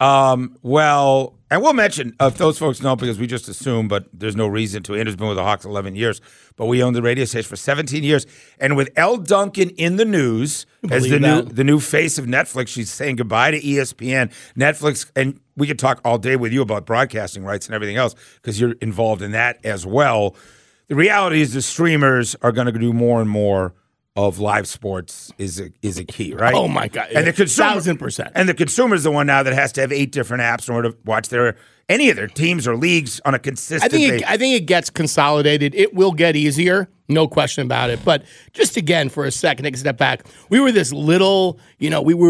[SPEAKER 6] Well, and we'll mention, if those folks know, because we just assume, but there's no reason to. Andrew's been with the Hawks 11 years, but we owned the radio station for 17 years. And with Elle Duncan in the news as the new face of Netflix, she's saying goodbye to ESPN. Netflix, and we could talk all day with you about broadcasting rights and everything else because you're involved in that as well. The reality is the streamers are going to do more and more of live sports is a key, right?
[SPEAKER 14] Oh my God!
[SPEAKER 6] And the consumer,
[SPEAKER 14] 1,000%.
[SPEAKER 6] And the consumer is the one now that has to have 8 different apps in order to watch any of their teams or leagues on a consistent basis.
[SPEAKER 14] I think it gets consolidated. It will get easier, no question about it. But just again, for a second, take a step back. We were this little, we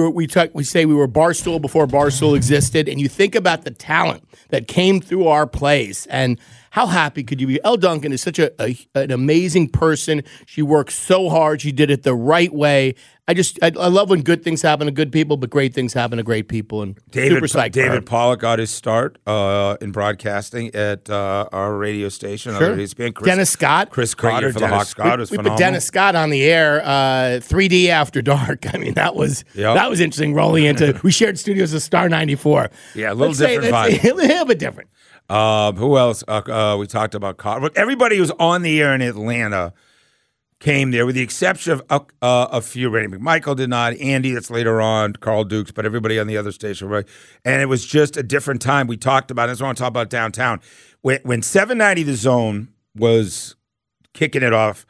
[SPEAKER 14] say we were Barstool before Barstool existed, and you think about the talent that came through our place and. How happy could you be? Elle Duncan is such an amazing person. She works so hard. She did it the right way. I love when good things happen to good people, but great things happen to great people. And super psyched.
[SPEAKER 6] David Pollock got his start in broadcasting at our radio station.
[SPEAKER 14] Sure. Dennis Scott.
[SPEAKER 6] Chris Carter for the Hawks. Scott was phenomenal.
[SPEAKER 14] We put Dennis Scott on the air 3D After Dark. I mean, that was interesting rolling into. We shared studios with Star 94.
[SPEAKER 6] Yeah, a little different vibe.
[SPEAKER 14] A little bit different.
[SPEAKER 6] Who else? We talked about Carter. Everybody who's on the air in Atlanta came there, with the exception of a few. Randy McMichael did not. Andy, that's later on. Carl Dukes, but everybody on the other station, right? And it was just a different time. We talked about it. That's what I want to talk about downtown. When 790 The Zone was kicking it off,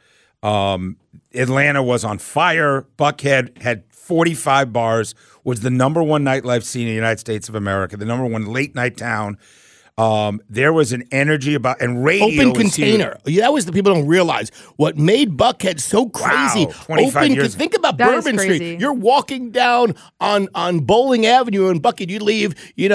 [SPEAKER 6] Atlanta was on fire. Buckhead had 45 bars, was the number one nightlife scene in the United States of America, the number one late night town. There was an energy about, and radio.
[SPEAKER 14] Open container. That was the people don't realize what made Buckhead so crazy.
[SPEAKER 6] Wow, 25 years.
[SPEAKER 14] Think about Bourbon Street. You're walking down on Bowling Avenue in Buckhead. You leave, the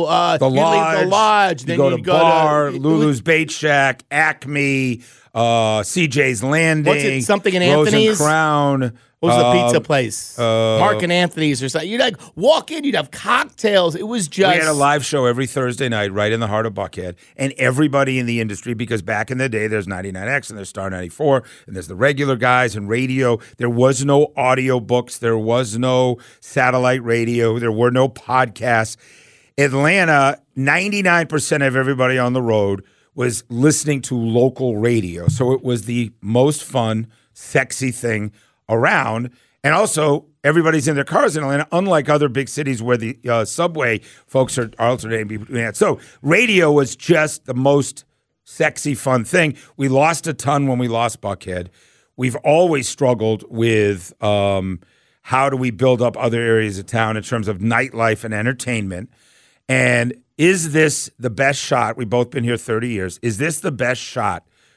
[SPEAKER 14] lodge.
[SPEAKER 6] Then you go to bar, Lulu's Bait Shack, Acme, CJ's Landing.
[SPEAKER 14] What's it? Something in
[SPEAKER 6] Rose
[SPEAKER 14] Anthony's?
[SPEAKER 6] and Crown.
[SPEAKER 14] What was the pizza place? Mark and Anthony's or something. You'd walk in, you'd have cocktails. It was just.
[SPEAKER 6] We had a live show every Thursday night right in the heart of Buckhead. And everybody in the industry, because back in the day, there's 99X and there's Star 94, and there's the regular guys and radio. There was no audio books. There was no satellite radio. There were no podcasts. Atlanta, 99% of everybody on the road was listening to local radio. So it was the most fun, sexy thing around. And also, everybody's in their cars in Atlanta, unlike other big cities where the subway folks are alternating between that. So radio was just the most sexy, fun thing. We lost a ton when we lost Buckhead. We've always struggled with how do we build up other areas of town in terms of nightlife and entertainment. And is this the best shot? We've both been here 30 years. Is this the best shot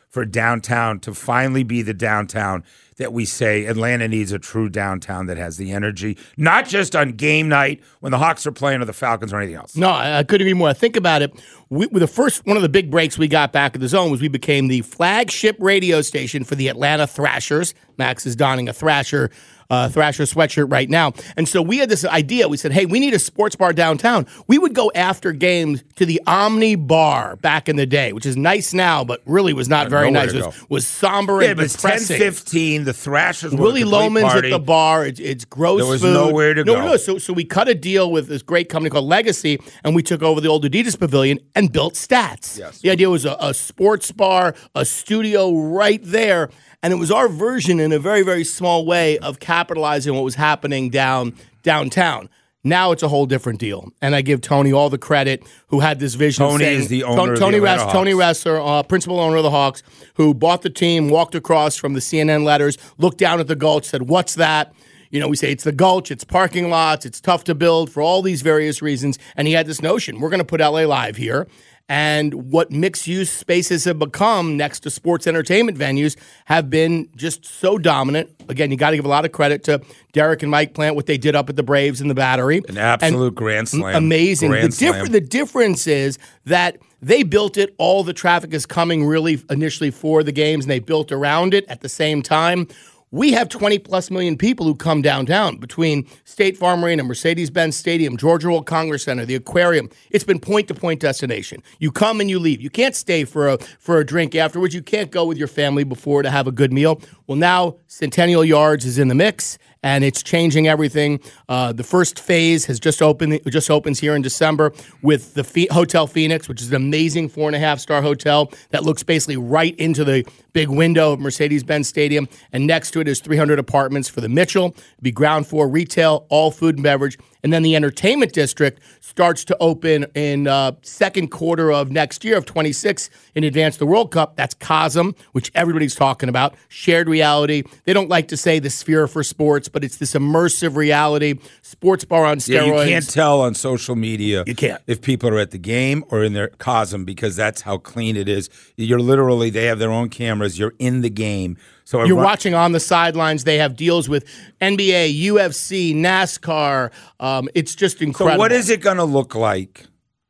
[SPEAKER 6] for downtown to finally be the downtown that we say Atlanta needs, a true downtown that has the energy, not just on game night when the Hawks are playing or the Falcons or anything else.
[SPEAKER 14] No, I couldn't agree more. Think about it. One of the big breaks we got back at the Zone was we became the flagship radio station for the Atlanta Thrashers. Max is donning a Thrasher sweatshirt right now. And so we had this idea. We said, hey, we need a sports bar downtown. We would go after games to the Omni Bar back in the day, which is nice now, but really was not very nice. It was somber and depressing.
[SPEAKER 6] It was 10:15. The Thrashers were
[SPEAKER 14] Willie
[SPEAKER 6] a complete
[SPEAKER 14] Loman's
[SPEAKER 6] party.
[SPEAKER 14] at the bar. It's gross
[SPEAKER 6] There was
[SPEAKER 14] food.
[SPEAKER 6] nowhere to go.
[SPEAKER 14] No. So we cut a deal with this great company called Legacy, and we took over the old Adidas Pavilion and built Stats.
[SPEAKER 6] Yes.
[SPEAKER 14] The idea was a sports bar, a studio right there. And it was our version in a very, very small way of capitalizing what was happening downtown. Now it's a whole different deal. And I give Tony all the credit who had this vision.
[SPEAKER 6] Tony is the owner of the Atlanta Hawks.
[SPEAKER 14] Tony Resser, principal owner of the Hawks, who bought the team, walked across from the CNN letters, looked down at the Gulch, said, what's that? You know, we say it's the Gulch, it's parking lots, it's tough to build for all these various reasons. And he had this notion, we're going to put LA Live here. And what mixed-use spaces have become next to sports entertainment venues have been just so dominant. Again, you got to give a lot of credit to Derek and Mike Plant, what they did up at the Braves in the Battery.
[SPEAKER 6] An absolute grand slam.
[SPEAKER 14] Amazing.
[SPEAKER 6] Slam.
[SPEAKER 14] The difference is that they built it. All the traffic is coming really initially for the games, and they built around it at the same time. We have 20-plus million people who come downtown between State Farm Arena, Mercedes-Benz Stadium, Georgia World Congress Center, the Aquarium. It's been point-to-point destination. You come and you leave. You can't stay for a drink afterwards. You can't go with your family before to have a good meal. Well, now Centennial Yards is in the mix, and it's changing everything. The first phase has just opens here in December with the Hotel Phoenix, which is an amazing 4.5-star hotel that looks basically right into the big window of Mercedes-Benz Stadium. And next to it is 300 apartments for the Mitchell. It'll be ground floor retail, all food and beverage. And then the entertainment district starts to open in second quarter of next year of 26 in advance of the World Cup. That's COSM, which everybody's talking about. Shared reality. They don't like to say the Sphere for sports, but it's this immersive reality. Sports bar on steroids.
[SPEAKER 6] Yeah, you can't tell on social media.
[SPEAKER 14] You can't.
[SPEAKER 6] If people are at the game or in their COSM, because that's how clean it is. You're literally, they have their own cameras. You're in the game. So
[SPEAKER 14] you're watching on the sidelines. They have deals with NBA, UFC, NASCAR. It's just incredible.
[SPEAKER 6] So what is it going to look like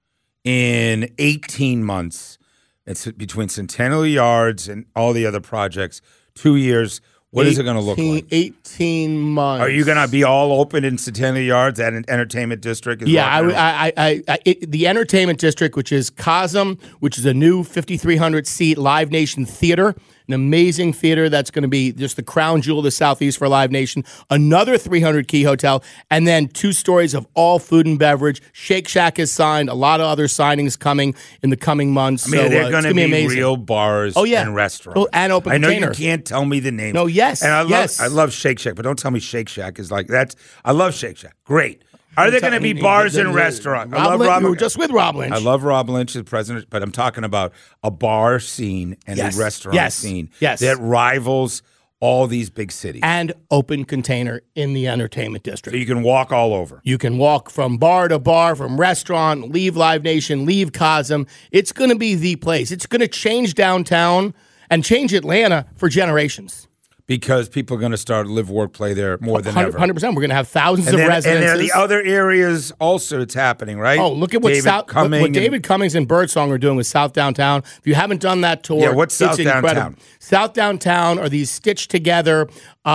[SPEAKER 6] in 18 months? It's between Centennial Yards and all the other projects. 2 years. What is it going to look like?
[SPEAKER 14] 18 months.
[SPEAKER 6] Are you going to be all open in Centennial Yards at an entertainment district?
[SPEAKER 14] The entertainment district, which is COSM, which is a new 5,300-seat Live Nation theater, an amazing theater that's going to be just the crown jewel of the Southeast for Live Nation, another 300-key hotel, and then 2 stories of all food and beverage. Shake Shack is signed. A lot of other signings coming in the coming months.
[SPEAKER 6] I mean, they're going to be
[SPEAKER 14] amazing.
[SPEAKER 6] Real bars and restaurants.
[SPEAKER 14] And open
[SPEAKER 6] I know
[SPEAKER 14] container.
[SPEAKER 6] you can't tell me the names.
[SPEAKER 14] No, yes.
[SPEAKER 6] And I love Shake Shack, but don't tell me Shake Shack is like that. I love Shake Shack. Great. Are there going to be bars and restaurants? I love Rob.
[SPEAKER 14] We were just with Rob Lynch.
[SPEAKER 6] I love Rob Lynch, the president, but I'm talking about a bar scene and a restaurant scene that rivals all these big cities.
[SPEAKER 14] And open container in the entertainment district.
[SPEAKER 6] So you can walk all over.
[SPEAKER 14] You can walk from bar to bar, from restaurant, leave Live Nation, leave COSM. It's going to be the place. It's going to change downtown and change Atlanta for generations.
[SPEAKER 6] Because people are going to start live, work, play there more than ever.
[SPEAKER 14] 100%. We're going to have thousands of residences.
[SPEAKER 6] And there are the other areas also it's happening, right?
[SPEAKER 14] Oh, look at what David Cummings and Birdsong are doing with South Downtown. If you haven't done that tour,
[SPEAKER 6] what's South Downtown?
[SPEAKER 14] South Downtown are these stitched together,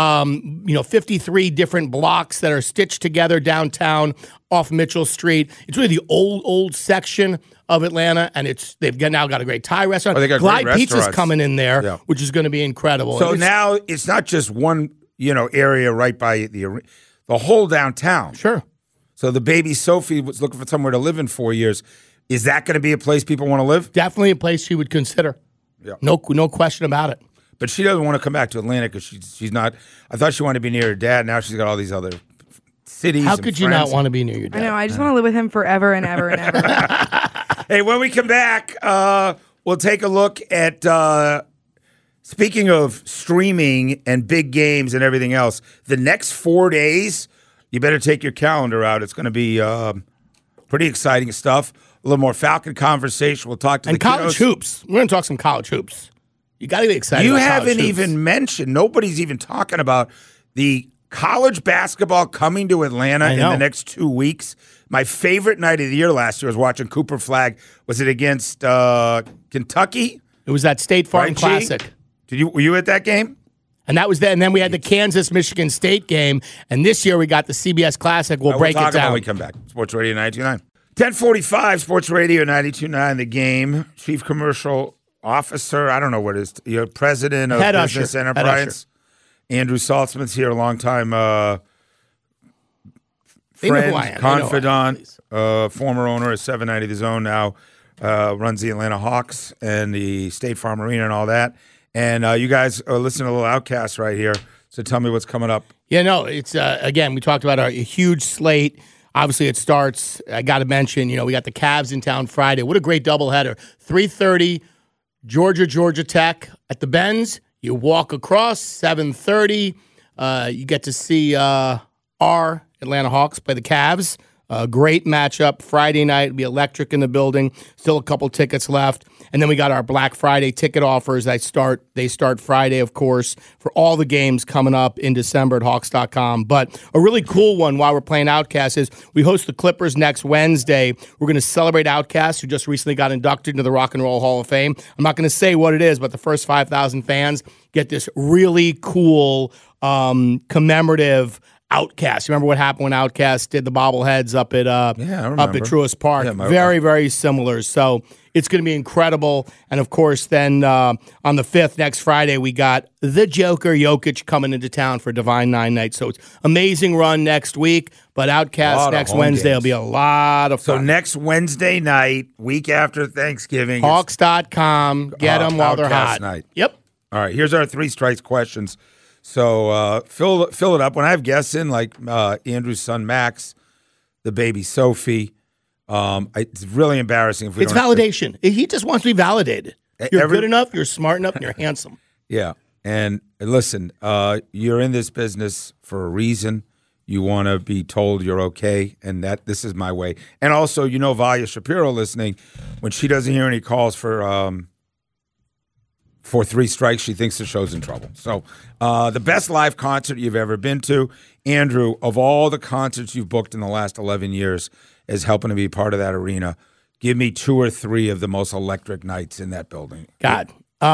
[SPEAKER 14] 53 different blocks that are stitched together downtown off Mitchell Street. It's really the old section of Atlanta, and they've now got a great Thai restaurant.
[SPEAKER 6] They got
[SPEAKER 14] Glide
[SPEAKER 6] great
[SPEAKER 14] Pizza's
[SPEAKER 6] restaurants.
[SPEAKER 14] coming in there, which is going to be incredible.
[SPEAKER 6] So now it's not just one, area right by the whole downtown.
[SPEAKER 14] Sure.
[SPEAKER 6] So the baby Sophie was looking for somewhere to live in 4 years. Is that going to be a place people want to live?
[SPEAKER 14] Definitely a place she would consider.
[SPEAKER 6] Yeah.
[SPEAKER 14] No question about it.
[SPEAKER 6] But she doesn't want to come back to Atlanta because she's not. I thought she wanted to be near her dad. Now she's got all these other cities.
[SPEAKER 14] How could you not want to be near your dad?
[SPEAKER 12] I know. I just want to live with him forever and ever and ever.
[SPEAKER 6] Hey, when we come back, we'll take a look at, speaking of streaming and big games and everything else, the next 4 days, you better take your calendar out. It's going to be pretty exciting stuff. A little more Falcon conversation. We'll talk to
[SPEAKER 14] and college hoops. We're going to talk some college hoops. You got to be excited.
[SPEAKER 6] You
[SPEAKER 14] about
[SPEAKER 6] haven't
[SPEAKER 14] college hoops.
[SPEAKER 6] even mentioned. Nobody's even talking about the college basketball coming to Atlanta in the next 2 weeks. My favorite night of the year last year was watching Cooper Flag. Was it against Kentucky?
[SPEAKER 14] It was that State Farm
[SPEAKER 6] Right, G?
[SPEAKER 14] Classic.
[SPEAKER 6] Were you at that game?
[SPEAKER 14] And that was that. And then we had the Kansas-Michigan State game. And this year we got the CBS Classic. We'll break
[SPEAKER 6] talk
[SPEAKER 14] it down.
[SPEAKER 6] when we come back. Sports Radio 92.9. 10:45, Sports Radio 92.9, The Game. Chief Commercial Officer, I don't know what it is. You're President of
[SPEAKER 14] Head
[SPEAKER 6] Business
[SPEAKER 14] usher.
[SPEAKER 6] Enterprise. Andrew Saltzman's here, a longtime
[SPEAKER 14] They know who I
[SPEAKER 6] friend,
[SPEAKER 14] am. They know who I am,
[SPEAKER 6] confidant, former owner of 790 The Zone, now runs the Atlanta Hawks and the State Farm Arena and all that. And you guys are listening to a little Outcast right here. So tell me what's coming up.
[SPEAKER 14] Yeah, no, it's, again, we talked about our huge slate. Obviously, it starts, I got to mention, we got the Cavs in town Friday. What a great doubleheader. 3:30, Georgia Tech at the Benz. You walk across, 7:30. You get to see our Atlanta Hawks play the Cavs. Great matchup. Friday night, it'll be electric in the building. Still a couple tickets left. And then we got our Black Friday ticket offers. They start Friday, of course, for all the games coming up in December at Hawks.com. But a really cool one while we're playing Outcast is we host the Clippers next Wednesday. We're going to celebrate Outcast, who just recently got inducted into the Rock and Roll Hall of Fame. I'm not going to say what it is, but the first 5,000 fans get this really cool commemorative Outcast. Remember what happened when Outcast did the bobbleheads up at Truist Park?
[SPEAKER 6] Yeah,
[SPEAKER 14] very, very similar. So it's going to be incredible. And of course, then on the 5th, next Friday, we got the Joker Jokic coming into town for Divine Nine Night. So it's amazing run next week. But Outcast next Wednesday will be a lot of fun.
[SPEAKER 6] So next Wednesday night, week after Thanksgiving,
[SPEAKER 14] Hawks.com. Get them while they're
[SPEAKER 6] Outcast
[SPEAKER 14] hot.
[SPEAKER 6] night.
[SPEAKER 14] Yep.
[SPEAKER 6] All right, here's our 3 strikes questions. So fill it up. When I have guests in, like Andrew's son Max, the baby Sophie, it's really embarrassing if we
[SPEAKER 14] It's
[SPEAKER 6] don't.
[SPEAKER 14] validation. He just wants to be validated. You're good enough, you're smart enough, and you're handsome.
[SPEAKER 6] Yeah, and listen, you're in this business for a reason. You want to be told you're okay, and that this is my way. And also, Valia Shapiro listening, when she doesn't hear any calls for 3 strikes, she thinks the show's in trouble. So the best live concert you've ever been to, Andrew, of all the concerts you've booked in the last 11 years as helping to be part of that arena, give me 2 or 3 of the most electric nights in that building.
[SPEAKER 14] God.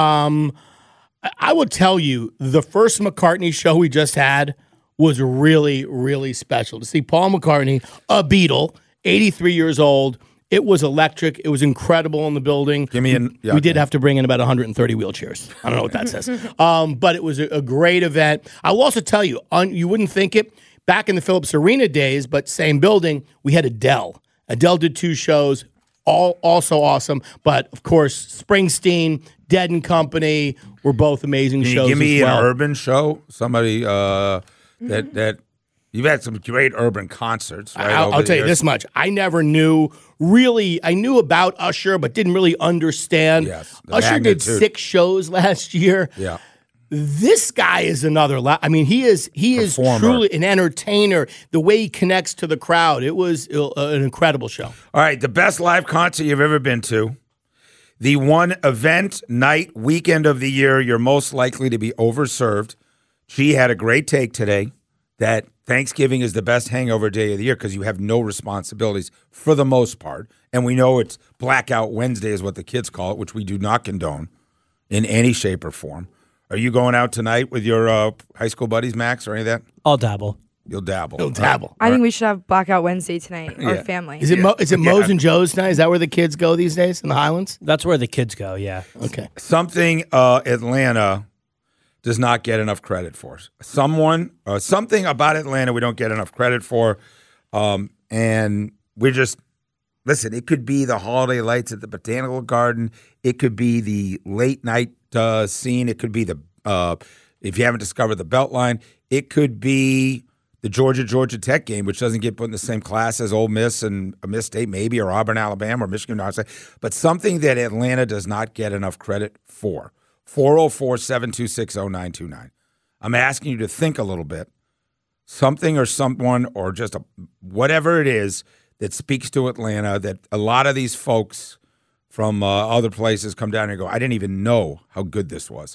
[SPEAKER 14] I will tell you, the first McCartney show we just had was really, really special. To see Paul McCartney, a Beatle, 83 years old, it was electric. It was incredible in the building. We did have to bring in about 130 wheelchairs. I don't know what that says. But it was a great event. I will also tell you, you wouldn't think it, back in the Phillips Arena days, but same building, we had Adele. Adele did 2 shows, all also awesome. But, of course, Springsteen, Dead and Company were both amazing
[SPEAKER 6] Can you
[SPEAKER 14] shows
[SPEAKER 6] give me
[SPEAKER 14] as well.
[SPEAKER 6] an urban show? Somebody that you've had some great urban concerts, right?
[SPEAKER 14] I'll tell you this much. I never knew I knew about Usher, but didn't really understand.
[SPEAKER 6] Yes,
[SPEAKER 14] Usher did 6 shows last year.
[SPEAKER 6] Yeah.
[SPEAKER 14] This guy is another. He is
[SPEAKER 6] Performer.
[SPEAKER 14] truly an entertainer. The way he connects to the crowd, it was an incredible show.
[SPEAKER 6] All right, the best live concert you've ever been to. The one event, night, weekend of the year you're most likely to be overserved. She had a great take today that Thanksgiving is the best hangover day of the year because you have no responsibilities for the most part. And we know it's Blackout Wednesday is what the kids call it, which we do not condone in any shape or form. Are you going out tonight with your high school buddies, Max, or any of that?
[SPEAKER 15] I'll dabble.
[SPEAKER 6] You'll dabble.
[SPEAKER 14] He'll dabble.
[SPEAKER 12] I think we should have Blackout Wednesday tonight, our
[SPEAKER 6] Yeah.
[SPEAKER 12] family.
[SPEAKER 14] Is it Moe's and Joe's tonight? Is that where the kids go these days in the Highlands?
[SPEAKER 15] That's where the kids go, yeah.
[SPEAKER 14] Okay.
[SPEAKER 6] Something Atlanta does not get enough credit for. Something about Atlanta we don't get enough credit for. And we're just, listen, it could be the holiday lights at the Botanical Garden. It could be the late night scene. It could be if you haven't discovered the Beltline, it could be the Georgia Tech game, which doesn't get put in the same class as Ole Miss and Miss State, maybe, or Auburn, Alabama, or Michigan, but something that Atlanta does not get enough credit for. 404-726-0929. I'm asking you to think a little bit. Something or someone or just whatever it is that speaks to Atlanta that a lot of these folks from other places come down and go, I didn't even know how good this was.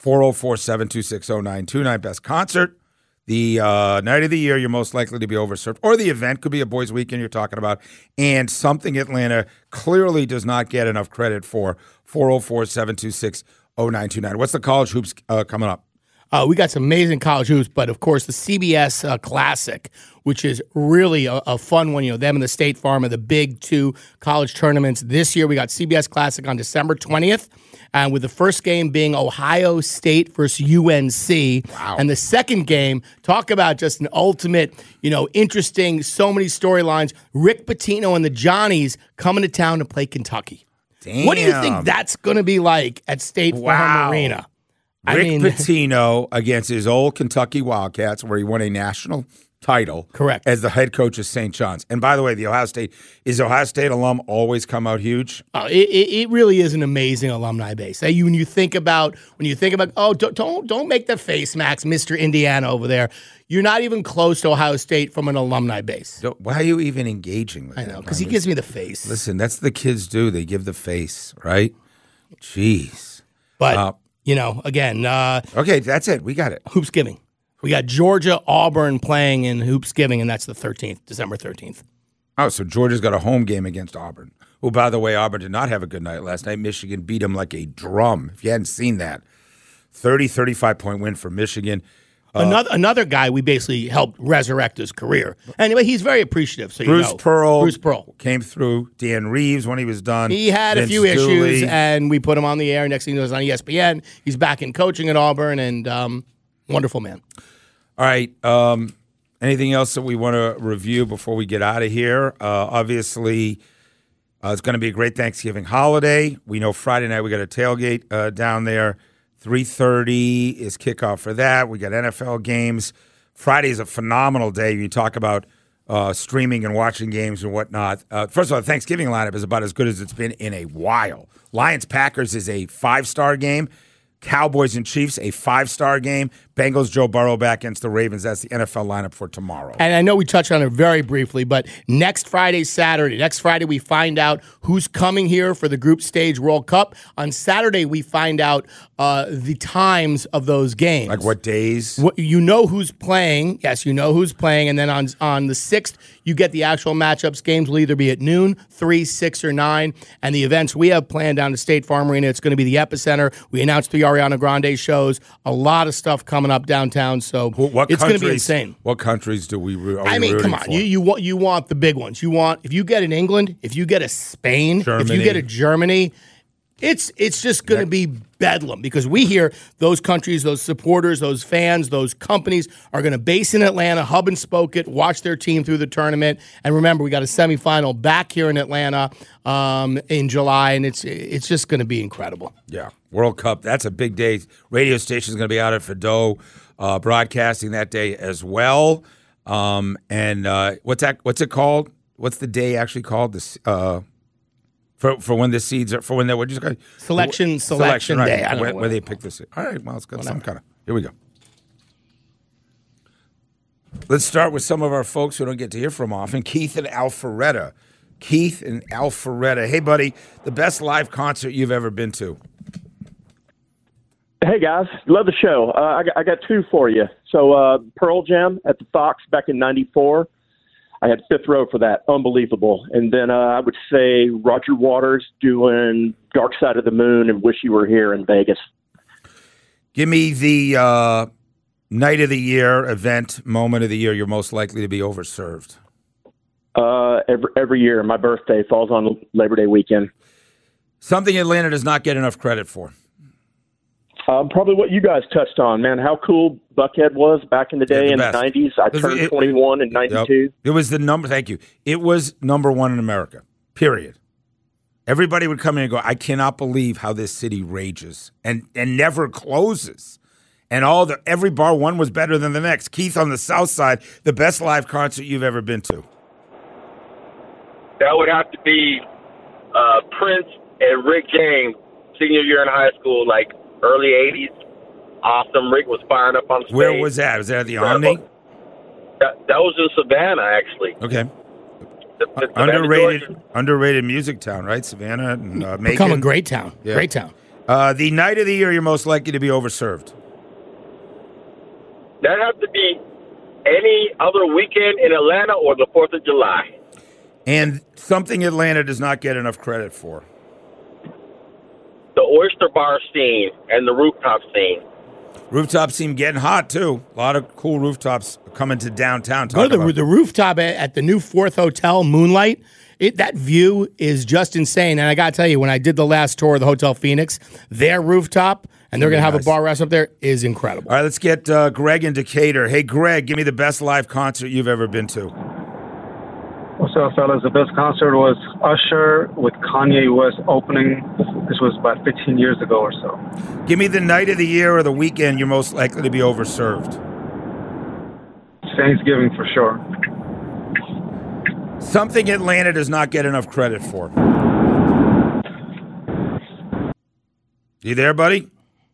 [SPEAKER 6] 404-726-0929, best concert. The night of the year you're most likely to be overserved, or the event could be a boys' weekend you're talking about, and something Atlanta clearly does not get enough credit for. 404-726-0929. What's the college hoops coming up?
[SPEAKER 14] We got some amazing college hoops, but of course the CBS Classic, which is really a fun one. You know, them and the State Farm are the big two college tournaments. This year we got CBS Classic on December 20th, and with the first game being Ohio State versus UNC. Wow. And the second game, talk about just an ultimate, interesting, so many storylines. Rick Pitino and the Johnnies coming to town to play Kentucky.
[SPEAKER 6] Damn.
[SPEAKER 14] What do you think that's going to be like at State Farm Arena?
[SPEAKER 6] Rick Pitino against his old Kentucky Wildcats, where he won a national title.
[SPEAKER 14] Correct.
[SPEAKER 6] As the head coach of St. John's. And by the way, the Ohio State alum always come out huge?
[SPEAKER 14] It really is an amazing alumni base. When you think about, don't make the face, Max, Mr. Indiana over there. You're not even close to Ohio State from an alumni base.
[SPEAKER 6] Why are you even engaging with him?
[SPEAKER 14] I know, because he gives me the face.
[SPEAKER 6] Listen, that's the kids do. They give the face, right? Jeez.
[SPEAKER 14] But, again.
[SPEAKER 6] Okay, that's it. We got it.
[SPEAKER 14] Hoopsgiving. We got Georgia, Auburn playing in Hoopsgiving, and that's the 13th, December 13th.
[SPEAKER 6] Oh, so Georgia's got a home game against Auburn. Who, by the way, Auburn did not have a good night last night. Michigan beat them like a drum. If you hadn't seen that. 35-point win for Michigan.
[SPEAKER 14] Another guy we basically helped resurrect his career. Anyway, he's very appreciative. So
[SPEAKER 6] Bruce Pearl
[SPEAKER 14] came
[SPEAKER 6] through. Dan Reeves when he was done.
[SPEAKER 14] He had a few issues, and we put him on the air. Next thing he was on ESPN. He's back in coaching at Auburn, and wonderful man.
[SPEAKER 6] All right. Anything else that we want to review before we get out of here? Obviously, it's going to be a great Thanksgiving holiday. We know Friday night we got a tailgate down there. 3:30 is kickoff for that. We got NFL games. Friday is a phenomenal day. You talk about streaming and watching games and whatnot. First of all, the Thanksgiving lineup is about as good as it's been in a while. Lions-Packers is a 5-star game. Cowboys and Chiefs, a 5-star game. Bengals, Joe Burrow back against the Ravens. That's the NFL lineup for tomorrow.
[SPEAKER 14] And I know we touched on it very briefly, but next Friday we find out who's coming here for the group stage World Cup. On Saturday, we find out the times of those games.
[SPEAKER 6] Like what days?
[SPEAKER 14] You know who's playing. Yes, you know who's playing. And then on the 6th, you get the actual matchups. Games will either be at noon, 3, 6, or 9. And the events we have planned down to State Farm Arena, it's going to be the epicenter. We announced 3 Ariana Grande shows. A lot of stuff coming up downtown, so it's going to be insane.
[SPEAKER 6] What countries do we?
[SPEAKER 14] Come on, you want the big ones. If you get an England, if you get a Spain, if you get a Germany, it's just going to be bedlam because we hear those countries, those supporters, those fans, those companies are going to base in Atlanta, hub and spoke it, watch their team through the tournament. And remember, we got a semifinal back here in Atlanta in July, and it's just going to be incredible.
[SPEAKER 6] Yeah, World Cup, that's a big day. Radio station's going to be out at Fido broadcasting that day as well. And what's it called? What's the day actually called? This for when the seeds are for when they're
[SPEAKER 14] selection
[SPEAKER 6] right,
[SPEAKER 14] day. I don't know
[SPEAKER 6] where they pick this. All right, well, it's got some kind of. Here we go. Let's start with some of our folks who don't get to hear from often. Keith and Alpharetta. Hey, buddy, the best live concert you've ever been to.
[SPEAKER 16] Hey, guys. Love the show. I got 2 for you. So Pearl Jam at the Fox back in 94. I had 5th row for that. Unbelievable. And then I would say Roger Waters doing Dark Side of the Moon and Wish You Were Here in Vegas.
[SPEAKER 6] Give me the night of the year, event, moment of the year you're most likely to be overserved.
[SPEAKER 16] Every year. My birthday falls on Labor Day weekend.
[SPEAKER 6] Something Atlanta does not get enough credit for.
[SPEAKER 16] Probably what you guys touched on, man. How cool Buckhead was back in the day in the 90s. I turned 21 in 92.
[SPEAKER 6] Yep. It was the number. Thank you. It was number 1 in America, period. Everybody would come in and go, I cannot believe how this city rages and never closes. And every bar one was better than the next. Keith, on the South Side, the best live concert you've ever been to.
[SPEAKER 17] That would have to be Prince and Rick James, senior year in high school, like early 80s. Awesome. Rick was firing up on stage.
[SPEAKER 6] Where was that? Was that at the Omni?
[SPEAKER 17] That was in Savannah, actually.
[SPEAKER 6] Okay. Underrated music town, right? Savannah and Macon.
[SPEAKER 14] Become a great town.
[SPEAKER 6] Yeah.
[SPEAKER 14] Great town.
[SPEAKER 6] The night of the year you're most likely to be overserved.
[SPEAKER 17] That has to be any other weekend in Atlanta or the 4th of July.
[SPEAKER 6] And something Atlanta does not get enough credit for.
[SPEAKER 17] The oyster bar scene and the rooftop scene.
[SPEAKER 6] Rooftop scene getting hot, too. A lot of cool rooftops coming to downtown.
[SPEAKER 14] Go to the rooftop at the new 4th Hotel, Moonlight. That view is just insane. And I got to tell you, when I did the last tour of the Hotel Phoenix, their rooftop, and they're going to have a bar restaurant up there, is incredible.
[SPEAKER 6] All right, let's get Greg in Decatur. Hey, Greg, give me the best live concert you've ever been to.
[SPEAKER 18] What's up, fellas? The best concert was Usher with Kanye West opening. This was about 15 years ago or so.
[SPEAKER 6] Give me the night of the year or the weekend you're most likely to be overserved.
[SPEAKER 18] Thanksgiving for sure.
[SPEAKER 6] Something Atlanta does not get enough credit for. You there, buddy?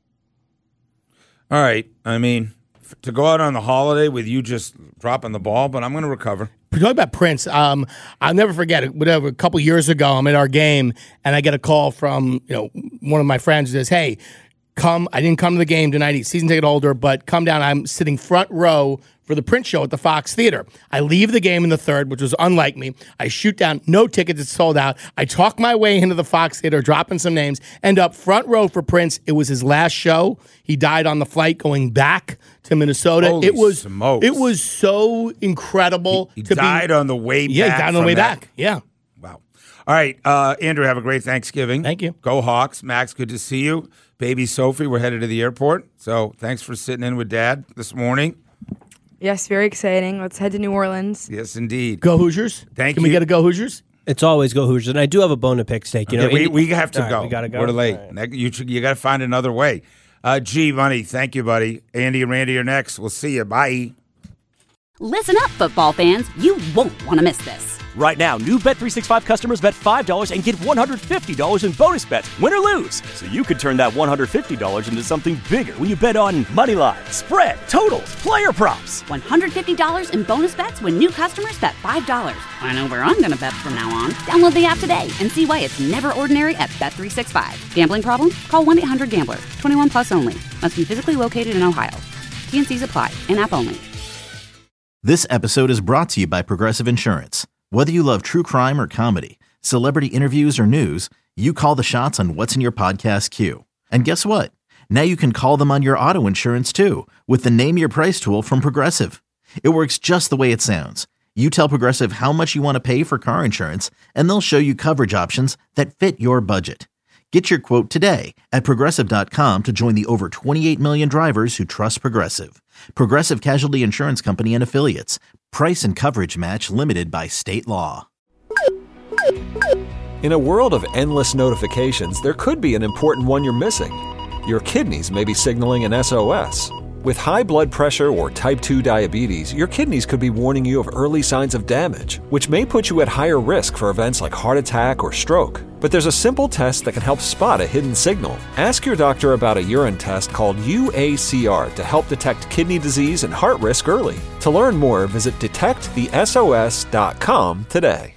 [SPEAKER 6] All right. I mean, to go out on the holiday with you just dropping the ball, but I'm going to recover.
[SPEAKER 14] Talking about Prince, I'll never forget it. Whatever, a couple years ago, I'm at our game, and I get a call from one of my friends who says, "Hey, come! I didn't come to the game tonight. He's season ticket holder, but come down. I'm sitting front row for the Prince show at the Fox Theater." I leave the game in the third, which was unlike me. I shoot down, no tickets, it's sold out. I talk my way into the Fox Theater, dropping some names, end up front row for Prince. It was his last show. He died on the flight going back to Minnesota.
[SPEAKER 6] Holy smokes.
[SPEAKER 14] It was so incredible.
[SPEAKER 6] He died on the way back.
[SPEAKER 14] Yeah, he died on the way back. Yeah.
[SPEAKER 6] Wow. All right, Andrew, have a great Thanksgiving.
[SPEAKER 14] Thank you.
[SPEAKER 6] Go Hawks. Max, good to see you. Baby Sophie, we're headed to the airport. So thanks for sitting in with Dad this morning.
[SPEAKER 12] Yes, very exciting. Let's head to New Orleans.
[SPEAKER 6] Yes, indeed.
[SPEAKER 14] Go Hoosiers.
[SPEAKER 6] Thank
[SPEAKER 14] Can
[SPEAKER 6] you.
[SPEAKER 14] we get a go Hoosiers?
[SPEAKER 15] It's always go Hoosiers, and I do have a bone to pick steak.
[SPEAKER 6] We have to
[SPEAKER 15] All
[SPEAKER 6] go.
[SPEAKER 15] right, we gotta go.
[SPEAKER 6] We're late.
[SPEAKER 15] All right.
[SPEAKER 6] You got to find another way. Money, thank you, buddy. Andy and Randy are next. We'll see you. Bye.
[SPEAKER 1] Listen up, football fans. You won't want to miss this.
[SPEAKER 2] Right now, new Bet365 customers bet $5 and get $150 in bonus bets, win or lose. So you could turn that $150 into something bigger when you bet on money line, spread, totals, player props.
[SPEAKER 1] $150 in bonus bets when new customers bet $5. I know where I'm going to bet from now on. Download the app today and see why it's never ordinary at Bet365. Gambling problem? Call 1-800-GAMBLER. 21 plus only. Must be physically located in Ohio. T&Cs apply. In-app only.
[SPEAKER 3] This episode is brought to you by Progressive Insurance. Whether you love true crime or comedy, celebrity interviews or news, you call the shots on what's in your podcast queue. And guess what? Now you can call them on your auto insurance too with the Name Your Price tool from Progressive. It works just the way it sounds. You tell Progressive how much you want to pay for car insurance, and they'll show you coverage options that fit your budget. Get your quote today at Progressive.com to join the over 28 million drivers who trust Progressive. Progressive Casualty Insurance Company and Affiliates. Price and coverage match limited by state law.
[SPEAKER 8] In a world of endless notifications, there could be an important one you're missing. Your kidneys may be signaling an SOS. With high blood pressure or type 2 diabetes, your kidneys could be warning you of early signs of damage, which may put you at higher risk for events like heart attack or stroke. But there's a simple test that can help spot a hidden signal. Ask your doctor about a urine test called UACR to help detect kidney disease and heart risk early. To learn more, visit detectthesos.com today.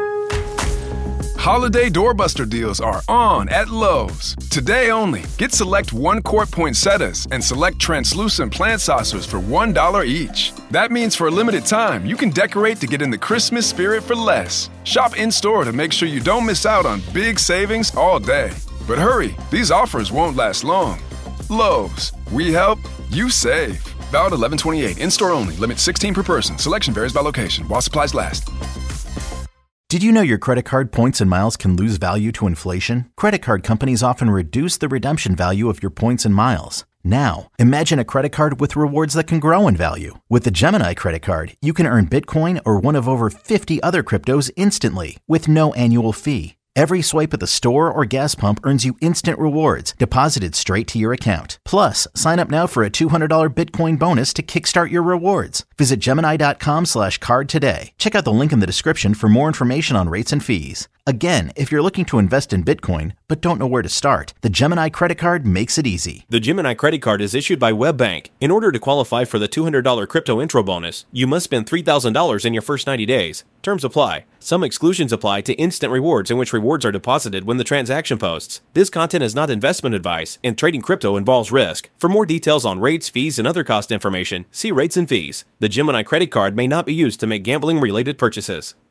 [SPEAKER 5] Holiday doorbuster deals are on at Lowe's. Today only, get select 1-quart poinsettias and select translucent plant saucers for $1 each. That means for a limited time, you can decorate to get in the Christmas spirit for less. Shop in-store to make sure you don't miss out on big savings all day. But hurry, these offers won't last long. Lowe's, we help, you save. Valid 11/28, in-store only, limit 16 per person. Selection varies by location, while supplies last.
[SPEAKER 3] Did you know your credit card points and miles can lose value to inflation? Credit card companies often reduce the redemption value of your points and miles. Now, imagine a credit card with rewards that can grow in value. With the Gemini credit card, you can earn Bitcoin or one of over 50 other cryptos instantly with no annual fee. Every swipe at the store or gas pump earns you instant rewards deposited straight to your account. Plus, sign up now for a $200 Bitcoin bonus to kickstart your rewards. Visit Gemini.com/card today. Check out the link in the description for more information on rates and fees. Again, if you're looking to invest in Bitcoin but don't know where to start, the Gemini credit card makes it easy.
[SPEAKER 19] The Gemini credit card is issued by WebBank. In order to qualify for the $200 crypto intro bonus, you must spend $3,000 in your first 90 days. Terms apply. Some exclusions apply to instant rewards in which rewards are deposited when the transaction posts. This content is not investment advice, and trading crypto involves risk. For more details on rates, fees, and other cost information, see rates and fees. The Gemini credit card may not be used to make gambling-related purchases.